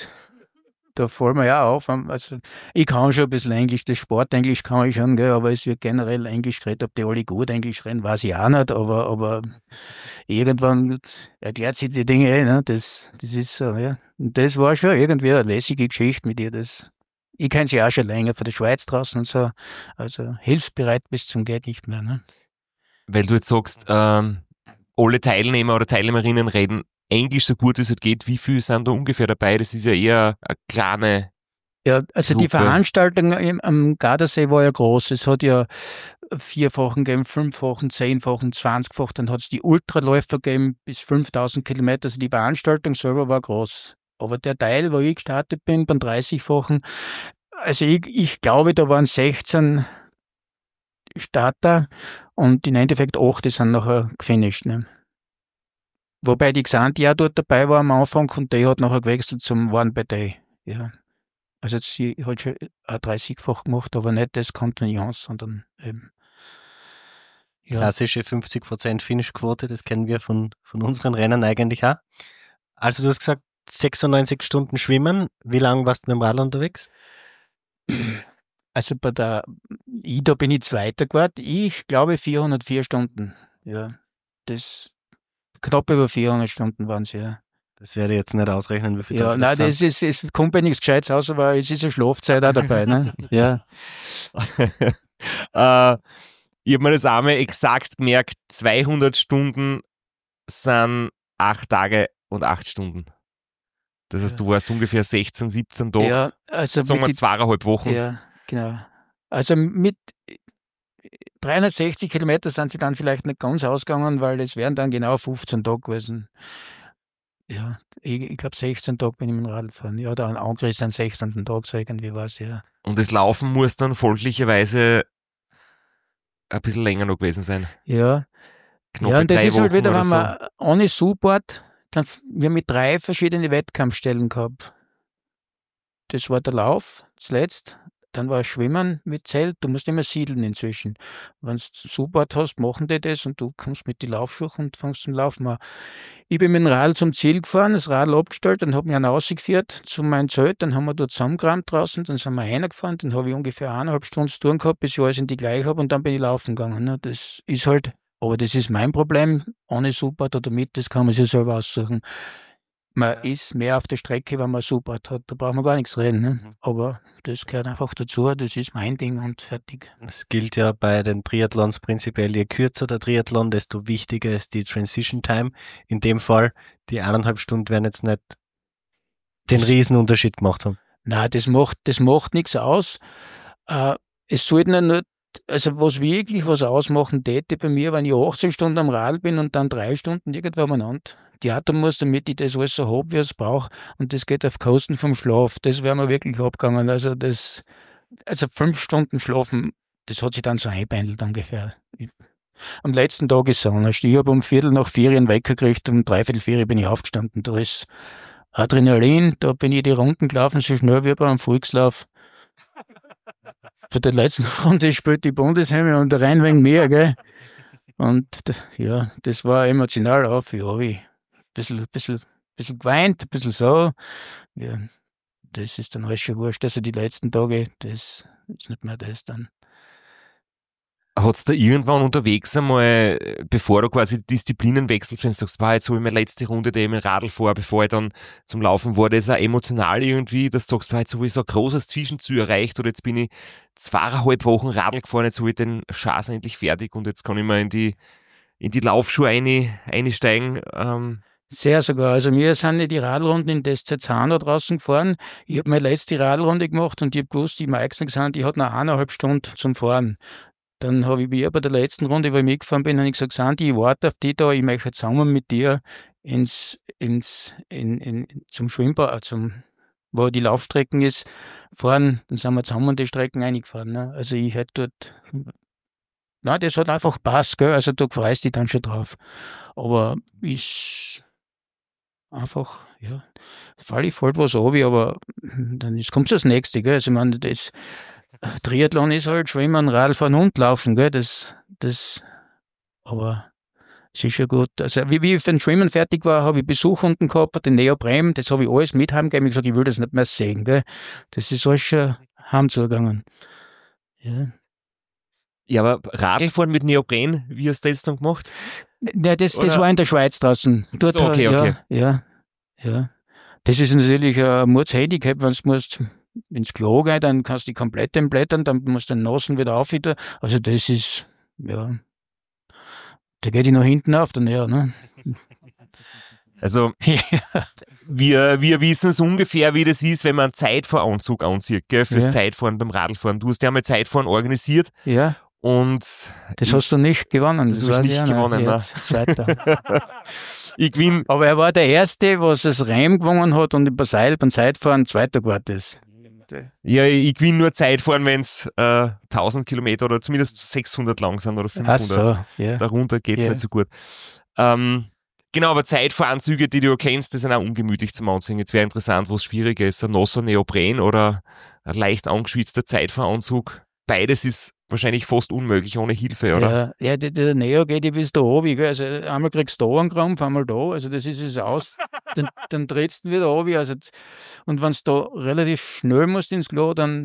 da fällt mir ja auf. Also, ich kann schon ein bisschen Englisch, das Sportenglisch kann ich schon, gell, aber es wird generell Englisch geredet. Ob die alle gut Englisch reden, weiß ich auch nicht, aber irgendwann erklärt sich die Dinge, ne? Das ist so, ja. Und das war schon irgendwie eine lässige Geschichte mit ihr. Ich kenne sie auch schon länger von der Schweiz draußen und so. Also hilfsbereit bis zum geht nicht mehr. Ne? Weil du jetzt sagst, alle Teilnehmer oder Teilnehmerinnen reden Englisch so gut wie es halt geht. Wie viele sind da ungefähr dabei? Das ist ja eher eine kleine Ja, also die Gruppe. Veranstaltung am Gardasee war ja groß. Es hat ja 4 Wochen gegeben, 5 Wochen, 10 Wochen, 20 Wochen. Dann hat es die Ultraläufer gegeben bis 5000 Kilometer. Also die Veranstaltung selber war groß. Aber der Teil, wo ich gestartet bin, beim 30 Wochen, also ich glaube, da waren 16 Starter und im Endeffekt 8 die sind nachher gefinisht. Ne? Wobei die Xanti auch dort dabei war am Anfang und die hat nachher gewechselt zum One by Day. Ja. Also sie hat schon auch 30-fach gemacht, aber nicht das Kontinuance, sondern eben. Ja. Klassische 50% Finish-Quote, das kennen wir von unseren Rennen eigentlich auch. Also du hast gesagt, 96 Stunden schwimmen. Wie lange warst du mit dem Radl unterwegs? Also bei der IDA bin ich Zweiter geworden. Ich glaube 404 Stunden. Ja, das knapp über 400 Stunden waren es, ja. Das werde ich jetzt nicht ausrechnen, wie viel Ja, Tage nein, sind. das ist, es kommt bei nichts Gescheites aus, aber es ist eine Schlafzeit auch dabei, ne? Ja. Ich habe mir das einmal exakt gemerkt, 200 Stunden sind 8 Tage und 8 Stunden. Das heißt, du warst ungefähr 16, 17 Tage, Ja, also sagen wir 2,5 Wochen. Ja, genau. Also mit 360 Kilometer sind sie dann vielleicht nicht ganz ausgegangen, weil es wären dann genau 15 Tage gewesen. Ja, ich glaube 16 Tage bin ich mit dem Radl gefahren. Ja, dann angerissen am 16. Tag, so irgendwie war es, ja. Und das Laufen muss dann folglicherweise ein bisschen länger noch gewesen sein. Ja, Knappe ja, und das 3 ist halt Wochen wieder, oder wenn so. man ohne Support, dann, wir haben mit 3 verschiedene Wettkampfstellen gehabt. Das war der Lauf, zuletzt. Dann war Schwimmen mit Zelt. Du musst immer siedeln inzwischen. Wenn du Support hast, machen die das und du kommst mit die Laufschuhe und fängst zum Laufen an. Ich bin mit dem Radl zum Ziel gefahren, das Radl abgestellt, dann habe ich einen rausgeführt zu meinem Zelt, dann haben wir dort zusammengerammt draußen, dann sind wir reingefahren, dann habe ich ungefähr 1,5 Stunden zu tun gehabt, bis ich alles in die gleiche habe und dann bin ich laufen gegangen. Ne? Das ist halt, aber das ist mein Problem, ohne Support oder mit, das kann man sich selber aussuchen. Man ist mehr auf der Strecke, wenn man Support hat, da braucht man gar nichts reden. Ne? Aber das gehört einfach dazu, das ist mein Ding und fertig. Es gilt ja bei den Triathlons prinzipiell, je kürzer der Triathlon, desto wichtiger ist die Transition Time. In dem Fall, die 1,5 Stunden werden jetzt nicht den Riesenunterschied gemacht haben. Nein, das macht nichts aus. Es sollten ja nur, also was ausmachen täte bei mir, wenn ich 18 Stunden am Radl bin und dann 3 Stunden irgendwo umeinander. Theater muss, damit ich das alles so habe, wie ich es brauche. Und das geht auf Kosten vom Schlaf. Das wäre mir wirklich abgegangen. Also 5 Stunden schlafen, das hat sich dann so einpendelt ungefähr. Am letzten Tag ist es anders. Ich habe um 3:45 einen Wecker gekriegt, um 3:45 bin ich aufgestanden. Da ist Adrenalin, da bin ich die Runden gelaufen, so schnell wie bei einem Volkslauf. Für die letzten Runde spielt die Bundesheime und rein wegen mir, gell? Und das war emotional auf. Ja, wie ein bisschen geweint, ein bisschen so. Ja, das ist dann alles schon wurscht. Also die letzten Tage, das ist nicht mehr das dann. Hat es da irgendwann unterwegs einmal, bevor du quasi die Disziplinen wechselst, wenn du sagst, jetzt habe ich meine letzte Runde, die ich mit dem Radl fahre, bevor ich dann zum Laufen war, das auch emotional irgendwie, dass du sagst, jetzt habe ich so ein großes Zwischenziel erreicht oder jetzt bin ich 2,5 Wochen Radl gefahren, jetzt habe ich den Schaß endlich fertig und jetzt kann ich mal in die Laufschuhe einsteigen. Sehr sogar. Also wir sind die Radrunden in Destetshahn da draußen gefahren. Ich habe meine letzte Radrunde gemacht und ich habe gewusst, die Meixner gesagt, ich hatte noch 1,5 Stunden zum Fahren. Dann habe ich mir bei der letzten Runde, wo ich mitgefahren bin, habe ich gesagt, Sandy, ich warte auf dich da, ich möchte zusammen mit dir zum Schwimmbad, wo die Laufstrecken ist, fahren. Dann sind wir zusammen die Strecken eingefahren. Ne? Also ich hätte dort, nein, das hat einfach Spaß, gell? Also du freust dich dann schon drauf. Aber ist einfach, ja, fällt was ab, aber dann kommt das Nächste, gell? Also ich meine, das Triathlon ist halt Schwimmen, Radfahren und Laufen, gell? Aber es ist schon gut. Also wie ich für den Schwimmen fertig war, habe ich Besuch unten gehabt, den Neopren, das habe ich alles mit heimgegeben. Ich habe gesagt, ich will das nicht mehr sehen, gell? Das ist alles schon heimzugegangen. Ja. Ja, aber Radlfahren mit Neopren, wie hast du das dann gemacht? Ja, das war in der Schweiz draußen. Dort, so, okay. Ja. Das ist natürlich ein Mordshandicap, wenn du musst ins Klo gehen, dann kannst du die komplett entblättern, dann musst du den Nasen wieder auf wieder. Also das ist, ja, da geht die nach hinten auf, dann ja, ne? Also, wir wissen es ungefähr, wie das ist, wenn man einen Zeitfahranzug anzieht, gell, fürs Zeitfahren beim Radlfahren. Du hast ja einmal Zeitfahren organisiert. Ja. Und das hast du nicht gewonnen. Das habe ich nicht gewonnen, ne? Zweiter. Ich gewinne. Aber er war der Erste, was das Reim gewonnen hat und über Seil beim Zeitfahren Zweiter geworden ist. Ja, ich gewinne nur Zeitfahren, wenn es 1000 Kilometer oder zumindest 600 lang sind oder 500. Ach so, ja. Darunter geht es nicht so gut. Genau, aber Zeitfahranzüge, die du kennst, die sind auch ungemütlich zum Anziehen. Jetzt wäre interessant, was schwieriger ist, ein nasser Neopren oder ein leicht angeschwitzter Zeitfahranzug. Beides ist wahrscheinlich fast unmöglich ohne Hilfe, oder? Ja, der Neo geht ja bis da oben. Gell? Also einmal kriegst du da einen Krampf, einmal da. Also das ist es aus. Dann drehst du wieder oben. Also, und wenn du da relativ schnell musst ins Klo, dann...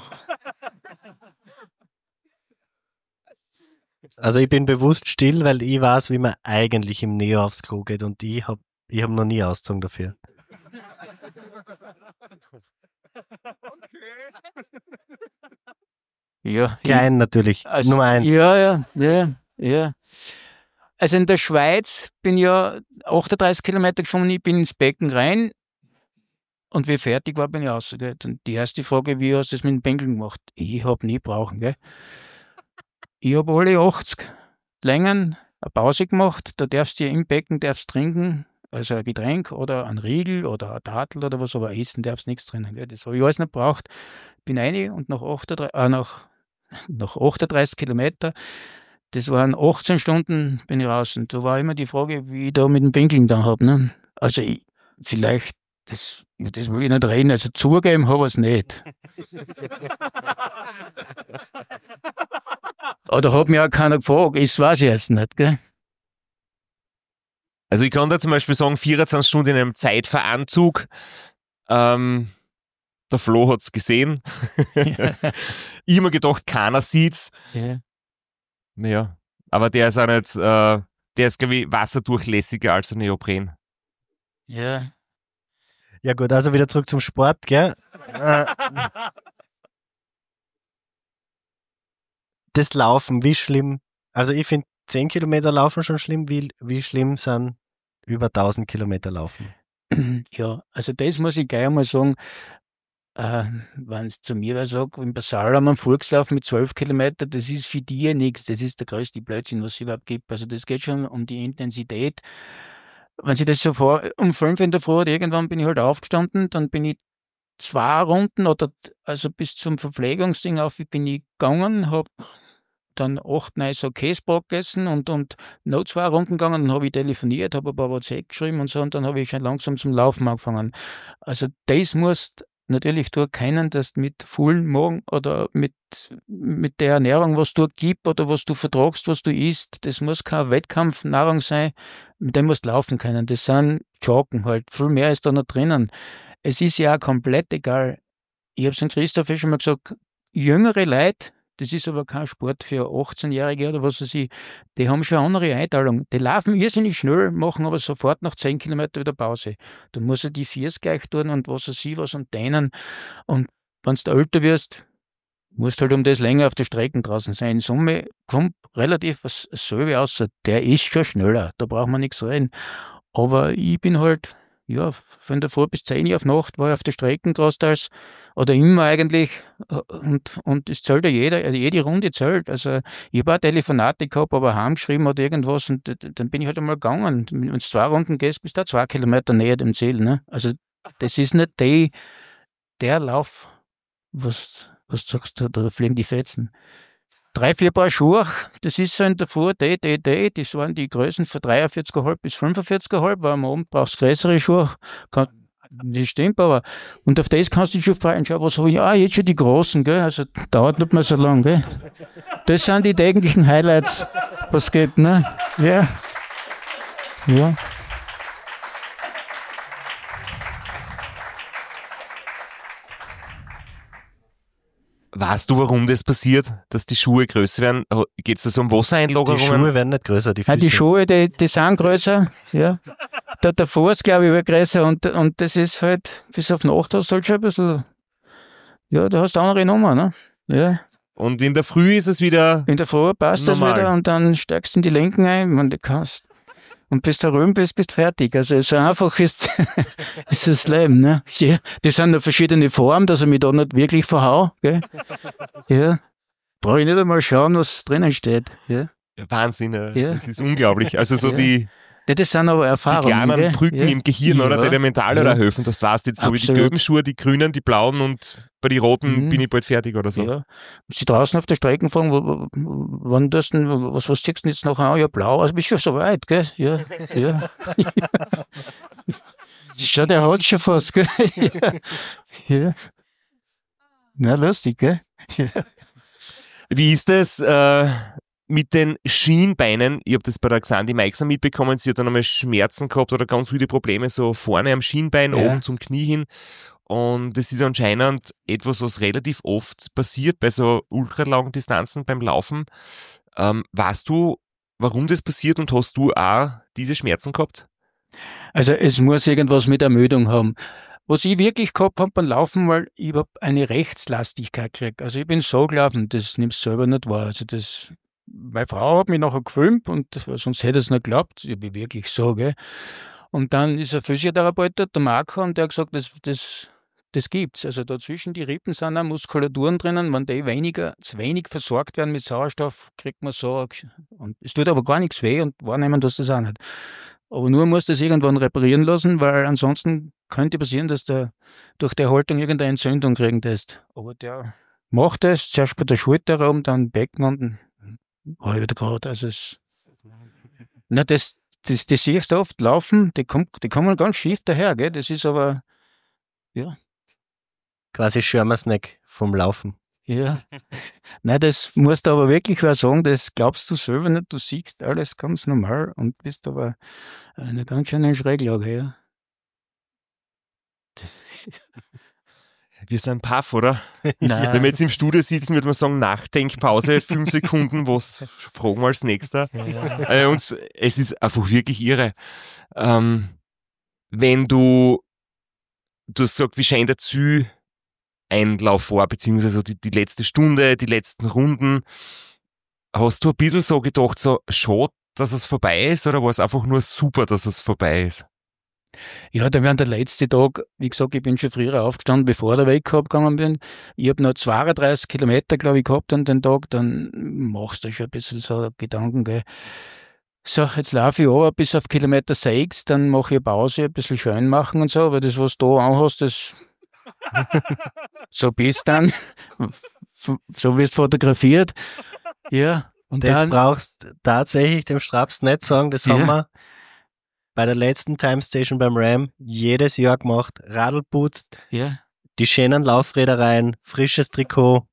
Also ich bin bewusst still, weil ich weiß, wie man eigentlich im Neo aufs Klo geht und ich hab noch nie ausgezogen dafür. Ja, klein natürlich, also, Nummer 1. Ja. Also in der Schweiz bin ich ja 38 Kilometer geschwommen, ich bin ins Becken rein und wie fertig war, bin ich rausgegangen. Und die erste Frage, wie hast du das mit dem Pinkeln gemacht? Ich habe nie brauchen, gell? Ich habe alle 80 Längen eine Pause gemacht, da darfst du ja im Becken trinken, also ein Getränk oder ein Riegel oder ein Tatel oder was, aber essen darfst nichts drinnen. Gell? Das habe ich alles nicht gebraucht. Bin rein und nach 38 Kilometer, das waren 18 Stunden, bin ich raus. Und da war immer die Frage, wie ich da mit dem Pinkeln da habe. Ne? Also vielleicht, das will ich nicht reden, also zugeben habe ich es nicht. Oder hat mich auch keiner gefragt, das weiß ich jetzt nicht. Gell? Also ich kann da zum Beispiel sagen, 24 Stunden in einem Zeitfahranzug. Der Flo hat es gesehen. Ich habe mir gedacht, keiner sieht's. Ja. Ja, aber der ist auch nicht, der ist, glaube ich, wasserdurchlässiger als ein Neopren. Ja. Ja gut, also wieder zurück zum Sport, gell? Das Laufen, wie schlimm? Also ich finde 10 Kilometer Laufen schon schlimm. Wie schlimm sind über 1000 Kilometer Laufen? Ja, also das muss ich gleich einmal sagen, wenn es zu mir wer sagt, im Slalom am Volkslauf mit 12 Kilometer, das ist für die ja nichts, das ist der größte Blödsinn, was es überhaupt gibt. Also das geht schon um die Intensität. Wenn sie das so um 5 in der Früh, irgendwann bin ich halt aufgestanden, dann bin ich 2 Runden oder also bis zum Verpflegungsding auf bin ich gegangen, habe dann 8, 9 so Käsebrot gegessen und noch 2 Runden gegangen, dann habe ich telefoniert, habe ein paar WhatsApp geschrieben und so und dann habe ich schon langsam zum Laufen angefangen. Also das musst natürlich du erkennen, dass du mit vollem Magen oder mit der Ernährung, was du gibst oder was du vertragst, was du isst, das muss keine Wettkampfnahrung sein, mit dem musst du laufen können. Das sind Joggen halt, viel mehr ist da noch drinnen. Es ist ja auch komplett egal. Ich habe es an Christoph schon mal gesagt, jüngere Leute, das ist aber kein Sport für 18-Jährige oder was weiß ich, die haben schon eine andere Einteilung. Die laufen irrsinnig schnell, machen aber sofort nach 10 Kilometern wieder Pause. Dann muss er die Viers gleich tun und was weiß ich was und denen. Und wenn du älter wirst, musst halt um das länger auf der Strecke draußen sein. In Summe kommt relativ dasselbe raus. Der ist schon schneller, da braucht man nichts reden. Aber ich bin halt, ja, von der Früh bis 10 Uhr auf Nacht war ich auf der Strecke großteils oder immer eigentlich und das zählt ja jede Runde zählt. Also ich habe auch Telefonate gehabt, aber heimgeschrieben oder irgendwas und dann bin ich halt einmal gegangen. Wenn du 2 Runden gehst, bist du auch 2 Kilometer näher dem Ziel. Ne? Also das ist nicht der Lauf, was sagst du, da fliegen die Fetzen. 3, 4 Paar Schuhe, das ist so in der Früh, das waren die Größen von 43,5 bis 45,5, weil am Abend brauchst du größere Schuhe. Das stimmt, aber und auf das kannst du schon fragen, schau, was habe ich? Jetzt schon die großen, gell? Also dauert nicht mehr so lang, gell? Das sind die täglichen Highlights, was geht, ne? Ja. Ja. Weißt du, warum das passiert, dass die Schuhe größer werden? Geht es da so um Wassereinlagerungen? Die Schuhe werden nicht größer, die Füße. Ja, die Schuhe, die sind größer, ja. Der Fuß, glaube ich, wird größer und das ist halt, bis auf Nacht hast du halt schon ein bisschen Ja, du hast andere Nummer, ne? Ja. Und in der Früh ist es wieder In der Früh passt das normal. wieder und dann steigst du in die Lenken ein, wenn du kannst. Und bis du herum bist fertig. Also so einfach ist das Leben. Ne? Ja, das sind noch verschiedene Formen, dass ich mich da nicht wirklich verhau. Gell? Ja. Brauche ich nicht einmal schauen, was drinnen steht. Ja. Wahnsinn. Ja. Das ist unglaublich. Also so Ja. die Das sind aber Erfahrungen. kleinen gell? Brücken Ja. im Gehirn, oder? Die dir mental Ja. helfen. Das war's jetzt so wie die Absolut. gelben Schuhe, die grünen, die blauen und bei den roten Mhm. bin ich bald fertig oder so. Ja. Sie draußen auf der Strecke fragen, wann das denn, was siehst du denn jetzt noch an? Ja, blau, also bist du schon so weit, gell? Ja, ja. Schau, der hat schon fast, gell? Ja. Ja. Na, lustig, gell? Ja. Wie ist das mit den Schienbeinen? Ich habe das bei der Xandi Meixer mitbekommen, sie hat dann einmal Schmerzen gehabt oder ganz viele Probleme so vorne am Schienbein, Ja. oben zum Knie hin. Und das ist anscheinend etwas, was relativ oft passiert bei so ultralangen Distanzen beim Laufen. Weißt du, warum das passiert und hast du auch diese Schmerzen gehabt? Also es muss irgendwas mit Ermüdung haben. Was ich wirklich gehabt habe beim Laufen, weil ich habe eine Rechtslastigkeit gekriegt. Also ich bin so gelaufen, das nimmst du selber nicht wahr. Also meine Frau hat mich nachher gefilmt und sonst hätte es nicht geglaubt. Ich bin wirklich so, gell. Und dann ist ein Physiotherapeut dort, der Marco, und der hat gesagt, das gibt's. Also da zwischen die Rippen sind auch Muskulaturen drinnen. Wenn die zu wenig versorgt werden mit Sauerstoff, kriegt man so. Und es tut aber gar nichts weh und wahrnehmen tust du das auch nicht. Aber nur muss das irgendwann reparieren lassen, weil ansonsten könnte passieren, dass der durch die Erhaltung irgendeine Entzündung kriegen lässt. Aber der macht das, zuerst bei der Schulter rum, dann Becken und dann war ich wieder gerade. Also das siehst du oft laufen, die kommen ganz schief daher, gell? Das ist aber, ja. Quasi Schirmersnack vom Laufen. Ja. Nein, das musst du aber wirklich was sagen, das glaubst du selber nicht, du siehst alles ganz normal und bist aber eine ganz schöne Schräglage, ja. Wir sind Paff, oder? Nein. Wenn wir jetzt im Studio sitzen, würde man sagen, Nachdenkpause, 5 Sekunden, was fragen wir als nächster? Und es ist einfach wirklich irre. Wenn du hast gesagt, wie scheint der Zieleinlauf war, beziehungsweise so die letzte Stunde, die letzten Runden, hast du ein bisschen so gedacht, so schade, dass es vorbei ist, oder war es einfach nur super, dass es vorbei ist? Ja, dann während der letzte Tag, wie gesagt, ich bin schon früher aufgestanden, bevor der Weltcup gegangen bin. Ich habe noch 32 Kilometer, glaube ich, gehabt an den Tag. Dann machst du schon ein bisschen so Gedanken, gell. So, jetzt laufe ich runter bis auf Kilometer 6, dann mache ich eine Pause, ein bisschen schön machen und so, weil das, was du anhast, das so bist dann, so wirst fotografiert. Ja, und Das dann, brauchst tatsächlich dem Straps nicht sagen, das Ja. haben wir bei der letzten Time Station beim Ram jedes Jahr gemacht. Radl putzt, ja, die schönen Laufräder rein, frisches Trikot,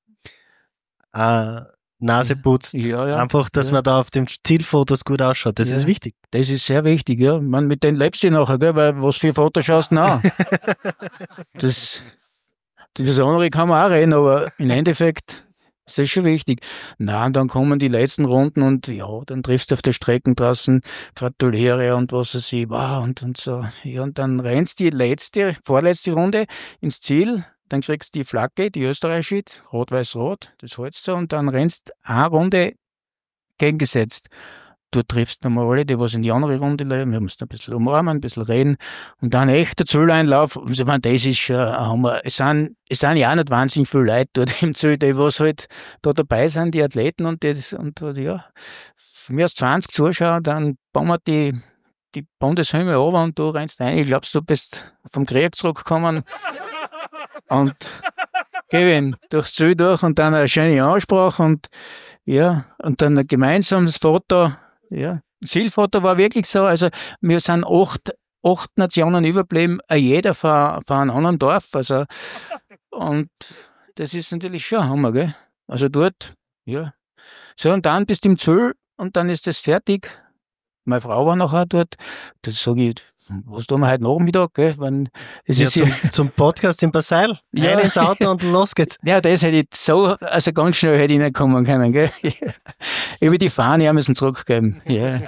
Nase putzt. ja, Einfach, dass ja. man da auf den Zielfotos gut ausschaut. Das Ja. ist wichtig. Das ist sehr wichtig, ja. Man, mit denen lebst du nachher, gell? Weil was für Fotos schaust du nach? Das andere kann man auch reden, aber im Endeffekt ist das schon wichtig. Na, und dann kommen die letzten Runden und ja, dann triffst du auf der Strecke draußen, gratuliere und was weiß ich, wow, und so. Ja, und dann rennst die vorletzte Runde ins Ziel, dann kriegst du die Flagge, die österreichische, rot-weiß-rot, das hältst du, und dann rennst eine Runde gegengesetzt. Du triffst nochmal alle, die was in die andere Runde leben. Wir müssen ein bisschen umarmen, ein bisschen reden. Und dann echt der Zieleinlauf. Ich meine, das ist schon ein Hammer. Es sind ja auch nicht wahnsinnig viele Leute dort im Ziel, die was halt da dabei sind, die Athleten und ja, mehr als 20 Zuschauer, dann bauen wir die Bundeshymne runter und du rennst rein. Ich glaubst, du bist vom Krieg zurückgekommen und Kevin durchs Ziel durch und dann eine schöne Ansprache und ja, und dann ein gemeinsames Foto. Ja, das Zielfoto war wirklich so, also wir sind acht Nationen überblieben, jeder von einem anderen Dorf, also und das ist natürlich schon ein Hammer, gell? Also dort, ja. So, und dann bist du im Ziel und dann ist das fertig. Meine Frau war nachher dort, das sage ich, was tun wir heute Nachmittag, gell? Es Ja, ist zum Podcast in Basel. Ja. Rein ins Auto und los geht's. Ja, das hätte ich so, also ganz schnell hätte ich nicht kommen können, gell? Über die Fahne haben müssen zurückgeben. Ja.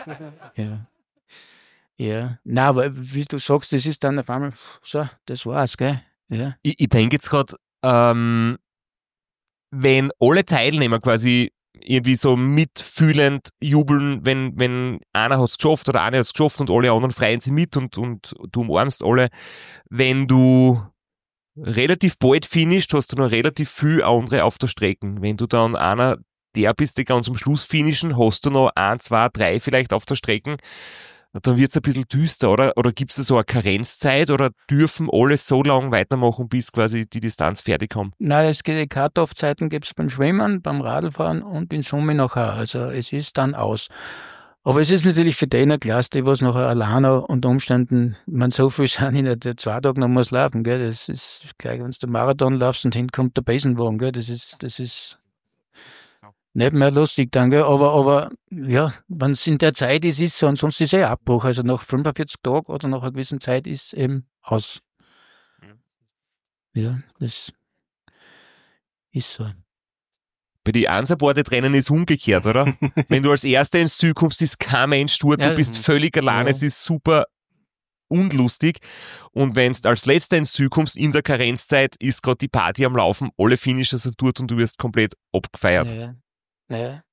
Ja. Nein, aber wie du sagst, das ist dann auf einmal, so, das war's, gell? Ja. Ich denke jetzt gerade, wenn alle Teilnehmer quasi irgendwie so mitfühlend jubeln, wenn einer hat es geschafft oder einer hat es geschafft und alle anderen freuen sich mit und du umarmst alle. Wenn du relativ bald finisht, hast du noch relativ viel andere auf der Strecke. Wenn du dann einer der bist, die ganz am Schluss finishen, hast du noch 1, 2, 3 vielleicht auf der Strecke, dann wird es ein bisschen düster, oder? Oder gibt es so eine Karenzzeit oder dürfen alle so lange weitermachen, bis quasi die Distanz fertig haben? Nein, es geht Cut-Off-Zeiten gibt es beim Schwimmen, beim Radlfahren und in Summe nachher. Also es ist dann aus. Aber es ist natürlich für den klar, die was nachher alleine unter Umständen, man so viel sind in 2 Tagen noch muss laufen, gell? Das ist gleich, wenn du den Marathon laufst und hinkommt der Besenwagen, gell? Das ist nicht mehr lustig dann, gell? Aber ja, wenn es in der Zeit ist so, ansonsten ist Abbruch. Also nach 45 Tagen oder nach einer gewissen Zeit ist eben aus. Ja, das ist so. Bei den Unsupported-Rennen ist umgekehrt, oder? Wenn du als Erster ins Ziel kommst, ist kein Mensch dort, Ja, du bist völlig allein, ja. es ist super unlustig. Und wenn du als Letzter ins Ziel kommst, in der Karenzzeit, ist gerade die Party am Laufen, alle Finisher sind dort und du wirst komplett abgefeiert. Ja.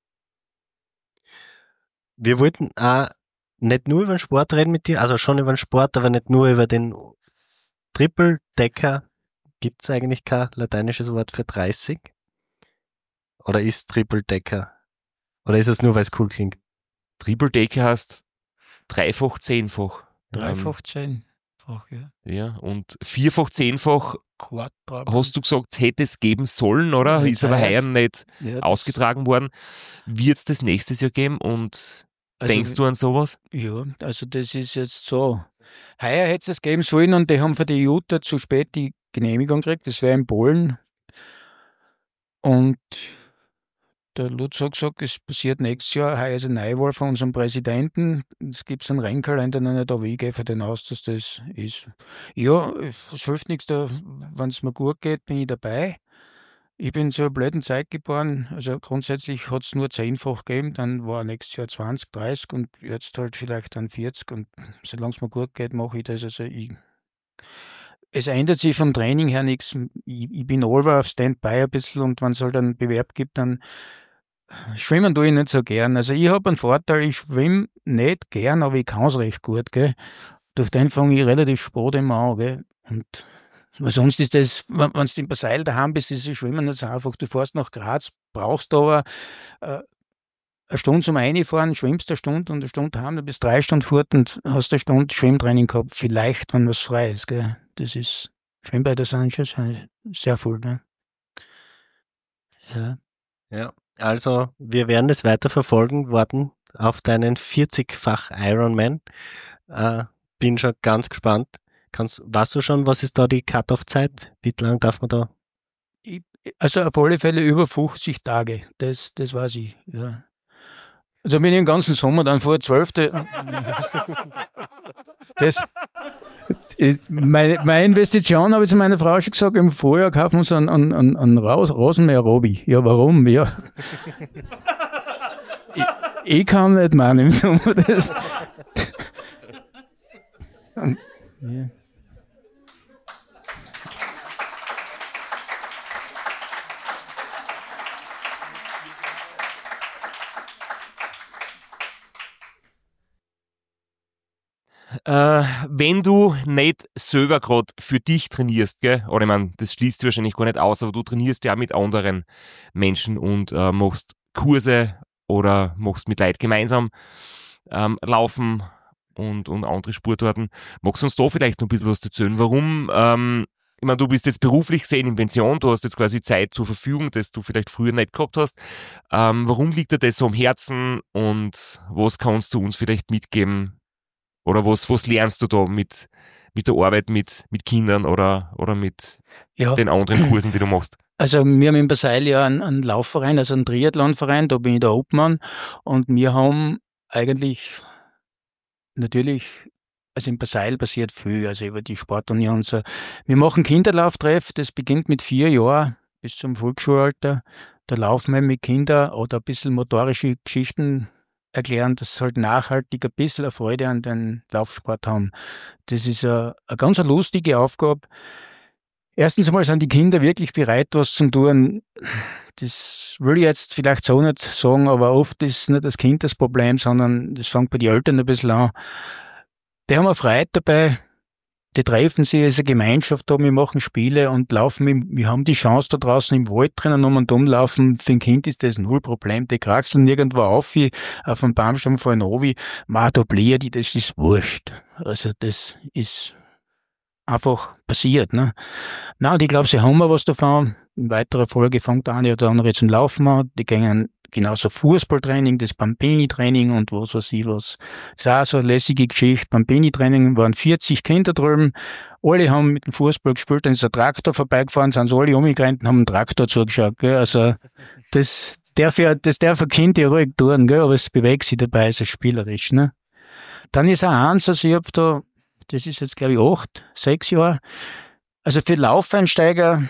Wir wollten auch nicht nur über den Sport reden mit dir, also schon über den Sport, aber nicht nur über den Triple-Decker. Gibt es eigentlich kein lateinisches Wort für 30? Oder ist Triple-Decker? Oder ist es nur, weil es cool klingt? Triple-Decker heißt dreifach, zehnfach. Dreifach, zehnfach, ja. Ja, und vierfach, zehnfach Quadruple. hast du gesagt, hätte es geben sollen, oder? Nicht Ist aber heuer. heuer nicht Ja, das- ausgetragen worden. Wird es das nächstes Jahr geben und Also, denkst du an sowas? Ja, also das ist jetzt so. Heuer hätte es geben sollen und die haben für die Utah zu spät die Genehmigung gekriegt. Das wäre in Polen. Und der Lutz hat gesagt, es passiert nächstes Jahr. Heuer ist eine Neuwahl von unserem Präsidenten. Es gibt einen Rennkalender noch nicht, aber ich gehe von aus, dass das ist. Ja, es hilft nichts, wenn es mir gut geht, bin ich dabei. Ich bin zur blöden Zeit geboren, also grundsätzlich hat es nur 10-fach gegeben, dann war nächstes Jahr 20, 30 und jetzt halt vielleicht dann 40 und solange es mir gut geht, mache ich das. Also es ändert sich vom Training her nichts. Ich bin allweil auf Standby ein bisschen und wenn es halt einen Bewerb gibt, dann schwimmen tue ich nicht so gern. Also ich habe einen Vorteil, ich schwimme nicht gern, aber ich kann es recht gut, gell. Durch den fange ich relativ spät immer an, gell. Und weil sonst ist das, wenn du im Seil daheim bist, ist das Schwimmen nicht so einfach. Du fährst nach Graz, brauchst aber eine Stunde zum Reinfahren, schwimmst eine Stunde und eine Stunde heim, dann bist 3 Stunden fort und hast eine Stunde Schwimmtraining gehabt. Vielleicht, wenn was frei ist, gell. Das ist Schwimmbad der Sanchez sehr voll, ne? Ja. Ja, also wir werden das weiter verfolgen, warten auf deinen 40-fach Ironman. Bin schon ganz gespannt. Weißt du schon, was ist da die Cut-Off-Zeit? Wie lang darf man da? Also auf alle Fälle über 50 Tage, das weiß ich, ja. Also bin ich den ganzen Sommer dann vor 12. Meine Investition, habe ich zu meiner Frau schon gesagt, im Vorjahr kaufen wir uns einen Rasenmäher Robi. Ja, warum? Ja. ich kann nicht machen im Sommer das. Ja. Wenn du nicht selber gerade für dich trainierst, gell? Oder ich meine, das schließt wahrscheinlich gar nicht aus, aber du trainierst ja mit anderen Menschen und machst Kurse oder machst mit Leuten gemeinsam laufen und andere Sportarten. Magst du uns da vielleicht noch ein bisschen was erzählen? Warum, ich meine, du bist jetzt beruflich gesehen in Pension, du hast jetzt quasi Zeit zur Verfügung, das du vielleicht früher nicht gehabt hast. Warum liegt dir das so am Herzen und was kannst du uns vielleicht mitgeben? Oder was lernst du da mit der Arbeit mit Kindern oder mit Ja. den anderen Kursen, die du machst? Also wir haben in Versailles ja einen Laufverein, also einen Triathlonverein, da bin ich der Obmann und wir haben eigentlich natürlich, also in Versailles passiert viel, also über die Sportunion und so. Wir machen Kinderlauftreff, das beginnt mit 4 Jahren bis zum Volksschulalter. Da laufen wir mit Kindern oder ein bisschen motorische Geschichten erklären, dass sie halt nachhaltig ein bisschen eine Freude an den Laufsport haben. Das ist eine ganz lustige Aufgabe. Erstens einmal sind die Kinder wirklich bereit, was zu tun. Das will ich jetzt vielleicht so nicht sagen, aber oft ist nicht das Kind das Problem, sondern das fängt bei den Eltern ein bisschen an. Die haben eine Freude dabei, die treffen sich als eine Gemeinschaft da, wir machen Spiele und laufen, wir haben die Chance da draußen im Wald drinnen um und um laufen. Für ein Kind ist das null Problem. Die kraxeln irgendwo auf einen Baumstamm fallen runter. Da bläht die, das ist wurscht. Also das ist einfach passiert, ne? Na, und ich glaube, sie haben auch was davon. In weiterer Folge fängt der eine oder andere zum Laufen an. Die gehen genauso Fußballtraining, das Bambini-Training und was weiß ich was. Das ist auch so eine lässige Geschichte. Bambini-Training waren 40 Kinder drüben. Alle haben mit dem Fußball gespielt, dann ist ein Traktor vorbeigefahren, sind sie alle umgerannt und haben den Traktor zugeschaut, gell? Also, das darf ein Kind ja ruhig tun, gell? Aber es bewegt sich dabei, es ist spielerisch, ne? Dann ist auch eins, also ich hab da, das ist jetzt glaube ich 6 Jahre. Also für Laufeinsteiger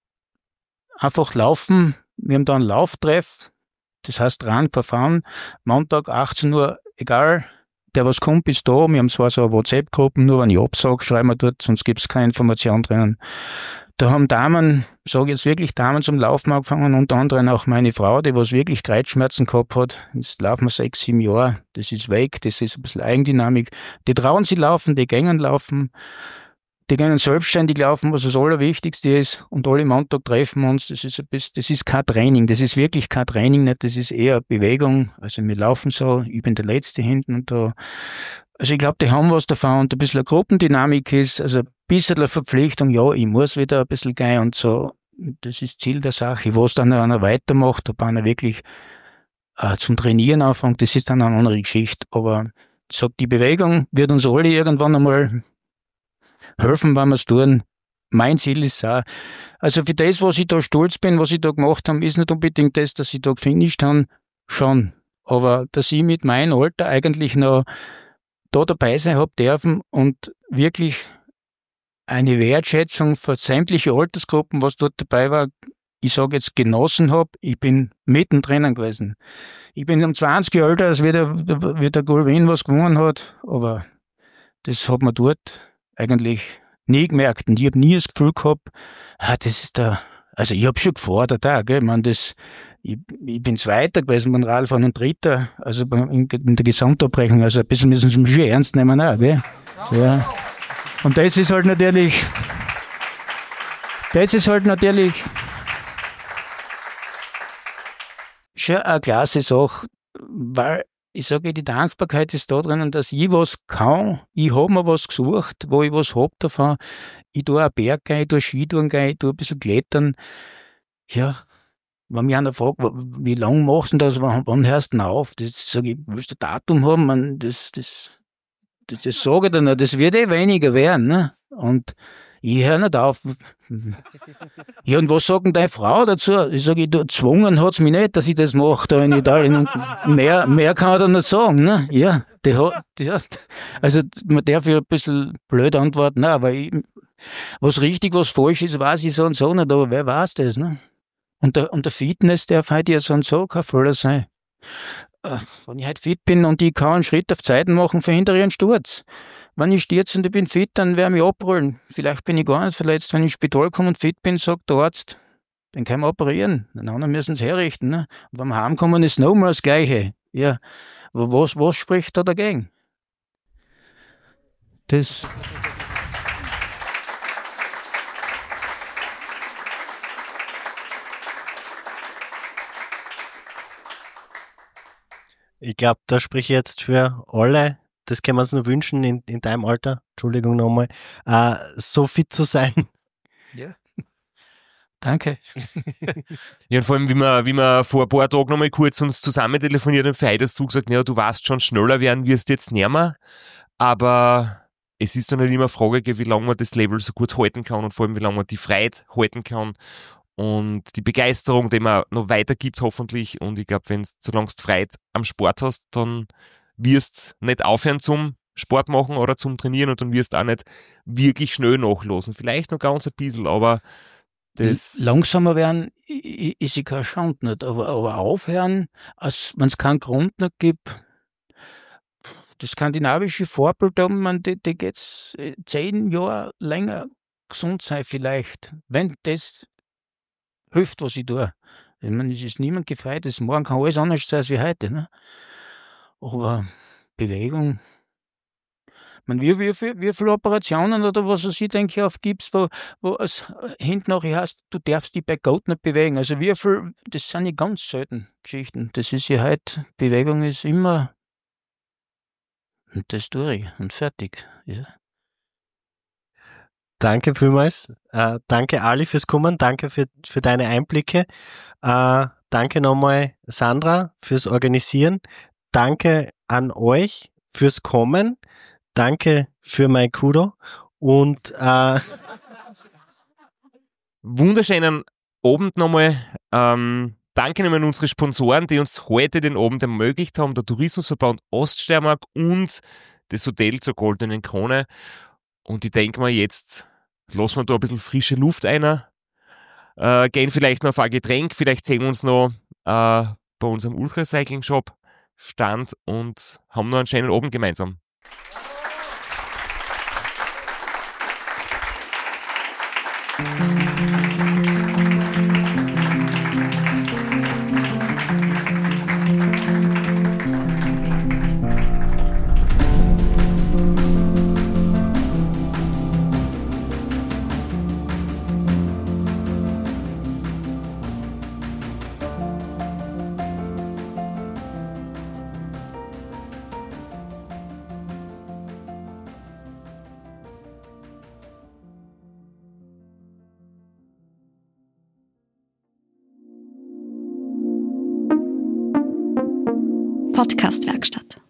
einfach laufen. Wir haben da einen Lauftreff. Das heißt Radverfahren. Montag 18 Uhr, egal, der was kommt, ist da. Wir haben zwar so eine WhatsApp-Gruppe, nur wenn ich absage, schreiben wir dort, sonst gibt's keine Information drinnen. Da haben Damen, sage jetzt wirklich Damen zum Laufen angefangen, unter anderem auch meine Frau, die was wirklich Kreuzschmerzen gehabt hat. Jetzt laufen wir 6, 7 Jahre. Das ist weg, das ist ein bisschen Eigendynamik. Die trauen sich laufen, die gehen laufen. Die gehen selbstständig laufen, was das Allerwichtigste ist. Und alle Montag treffen wir uns. Das ist kein Training. Das ist wirklich kein Training, nicht. Das ist eher Bewegung. Also wir laufen so. Ich bin der Letzte hinten und da. Also ich glaube, die haben was davon und ein bisschen eine Gruppendynamik ist. Also ein bisschen eine Verpflichtung. Ja, ich muss wieder ein bisschen gehen und so. Das ist Ziel der Sache. Was dann einer weitermacht, ob einer wirklich zum Trainieren anfängt, das ist dann eine andere Geschichte. Aber ich sag, die Bewegung wird uns alle irgendwann einmal helfen, wenn wir es tun. Mein Ziel ist auch, also für das, was ich da stolz bin, was ich da gemacht habe, ist nicht unbedingt das, dass ich da gefinisht habe, schon. Aber dass ich mit meinem Alter eigentlich noch da dabei sein habe dürfen und wirklich eine Wertschätzung für sämtliche Altersgruppen, was dort dabei war, ich sage jetzt genossen habe, ich bin mittendrin gewesen. Ich bin um 20 Jahre älter, als wie der Gulwin was gewonnen hat, aber das hat man dort eigentlich nie gemerkt. Und ich habe nie das Gefühl gehabt, das ist also ich habe schon gefordert auch, gell, ich bin Zweiter gewesen beim Radfahren und Dritter, also in der Gesamtabrechnung, also ein bisschen müssen sie mich schon ernst nehmen auch, gell. Ja. Und das ist halt natürlich schon eine klasse Sache, weil ich sage, die Dankbarkeit ist da drinnen, dass ich was kann. Ich habe mir was gesucht, wo ich was hab davon. Ich tue einen Berg gehen, ich tue Skitouren gehen, ich tue ein bisschen klettern. Ja, wenn mich einer fragt, wie lange machst du das, wann hörst du denn auf? Das sage ich, willst du ein Datum haben? Das sage ich dann noch, das wird weniger werden, ne? Und ich höre nicht auf. Ja, und was sagt denn deine Frau dazu? Ich sage, gezwungen hat's mich nicht, dass ich das mache da in Italien. Und mehr kann er dann nicht sagen, ne? Ja, die hat, also man darf ja ein bisschen blöd antworten, ne? Aber was richtig, was falsch ist, weiß ich so und so nicht, aber wer weiß das, ne? Und der Fitness darf heute ja so und so kein Fehler sein. Wenn ich heute fit bin und ich kann einen Schritt auf Zeiten machen, verhindere ich einen Sturz. Wenn ich stürze und ich bin fit, dann werde ich mich abrollen. Vielleicht bin ich gar nicht verletzt. Wenn ich ins Spital komme und fit bin, sagt der Arzt, den können wir operieren. Den anderen müssen es herrichten. Ne? Und wenn wir heimkommen, ist nochmal das Gleiche. Ja, was spricht da dagegen? Das... Ich glaube, da spreche ich jetzt für alle, das können wir uns nur wünschen in deinem Alter, Entschuldigung nochmal, so fit zu sein. Ja. Danke. Ja, und vor allem, wie wir vor ein paar Tagen nochmal kurz uns zusammen telefoniert haben, für heute hast du gesagt, ja, du warst schon schneller werden, wirst jetzt nicht mehr, aber es ist dann halt immer eine Frage, wie lange man das Level so gut halten kann und vor allem, wie lange man die Freiheit halten kann. Und die Begeisterung, die man noch weitergibt, hoffentlich. Und ich glaube, solange du Freude am Sport hast, dann wirst du nicht aufhören zum Sport machen oder zum Trainieren und dann wirst du auch nicht wirklich schnell nachlassen. Vielleicht noch ganz ein bisschen, aber das... Langsamer werden ist ja keine Chance nicht, aber aufhören, wenn es keinen Grund nicht gibt. Das skandinavische Vorbild, die geht's 10 Jahre länger gesund sein vielleicht, wenn das hilft, was ich tue. Ich meine, es ist niemand gefeit, morgen kann alles anders sein als wie heute. Ne? Aber Bewegung, ich meine, wie viele Operationen oder was weiß ich, denke ich, auf gibt's, wo es hinten nachher heißt, du darfst dich bei Gott nicht bewegen. Also wie viel, das sind ja ganz selten Geschichten. Das ist ja heute, Bewegung ist immer, und das tue ich und fertig. Ja. Danke vielmals. Danke Ali fürs Kommen. Danke für deine Einblicke. Danke nochmal Sandra fürs Organisieren. Danke an euch fürs Kommen. Danke für mein Kudo. Und Wunderschönen Abend nochmal. Danke nochmal an unsere Sponsoren, die uns heute den Abend ermöglicht haben, der Tourismusverband Oststeiermark und das Hotel zur Goldenen Krone. Und ich denke mal, jetzt lassen wir da ein bisschen frische Luft ein, gehen vielleicht noch auf ein Getränk, vielleicht sehen wir uns noch bei unserem Ultracycling-Shop Stand und haben noch einen schönen Abend gemeinsam. Podcast-Werkstatt.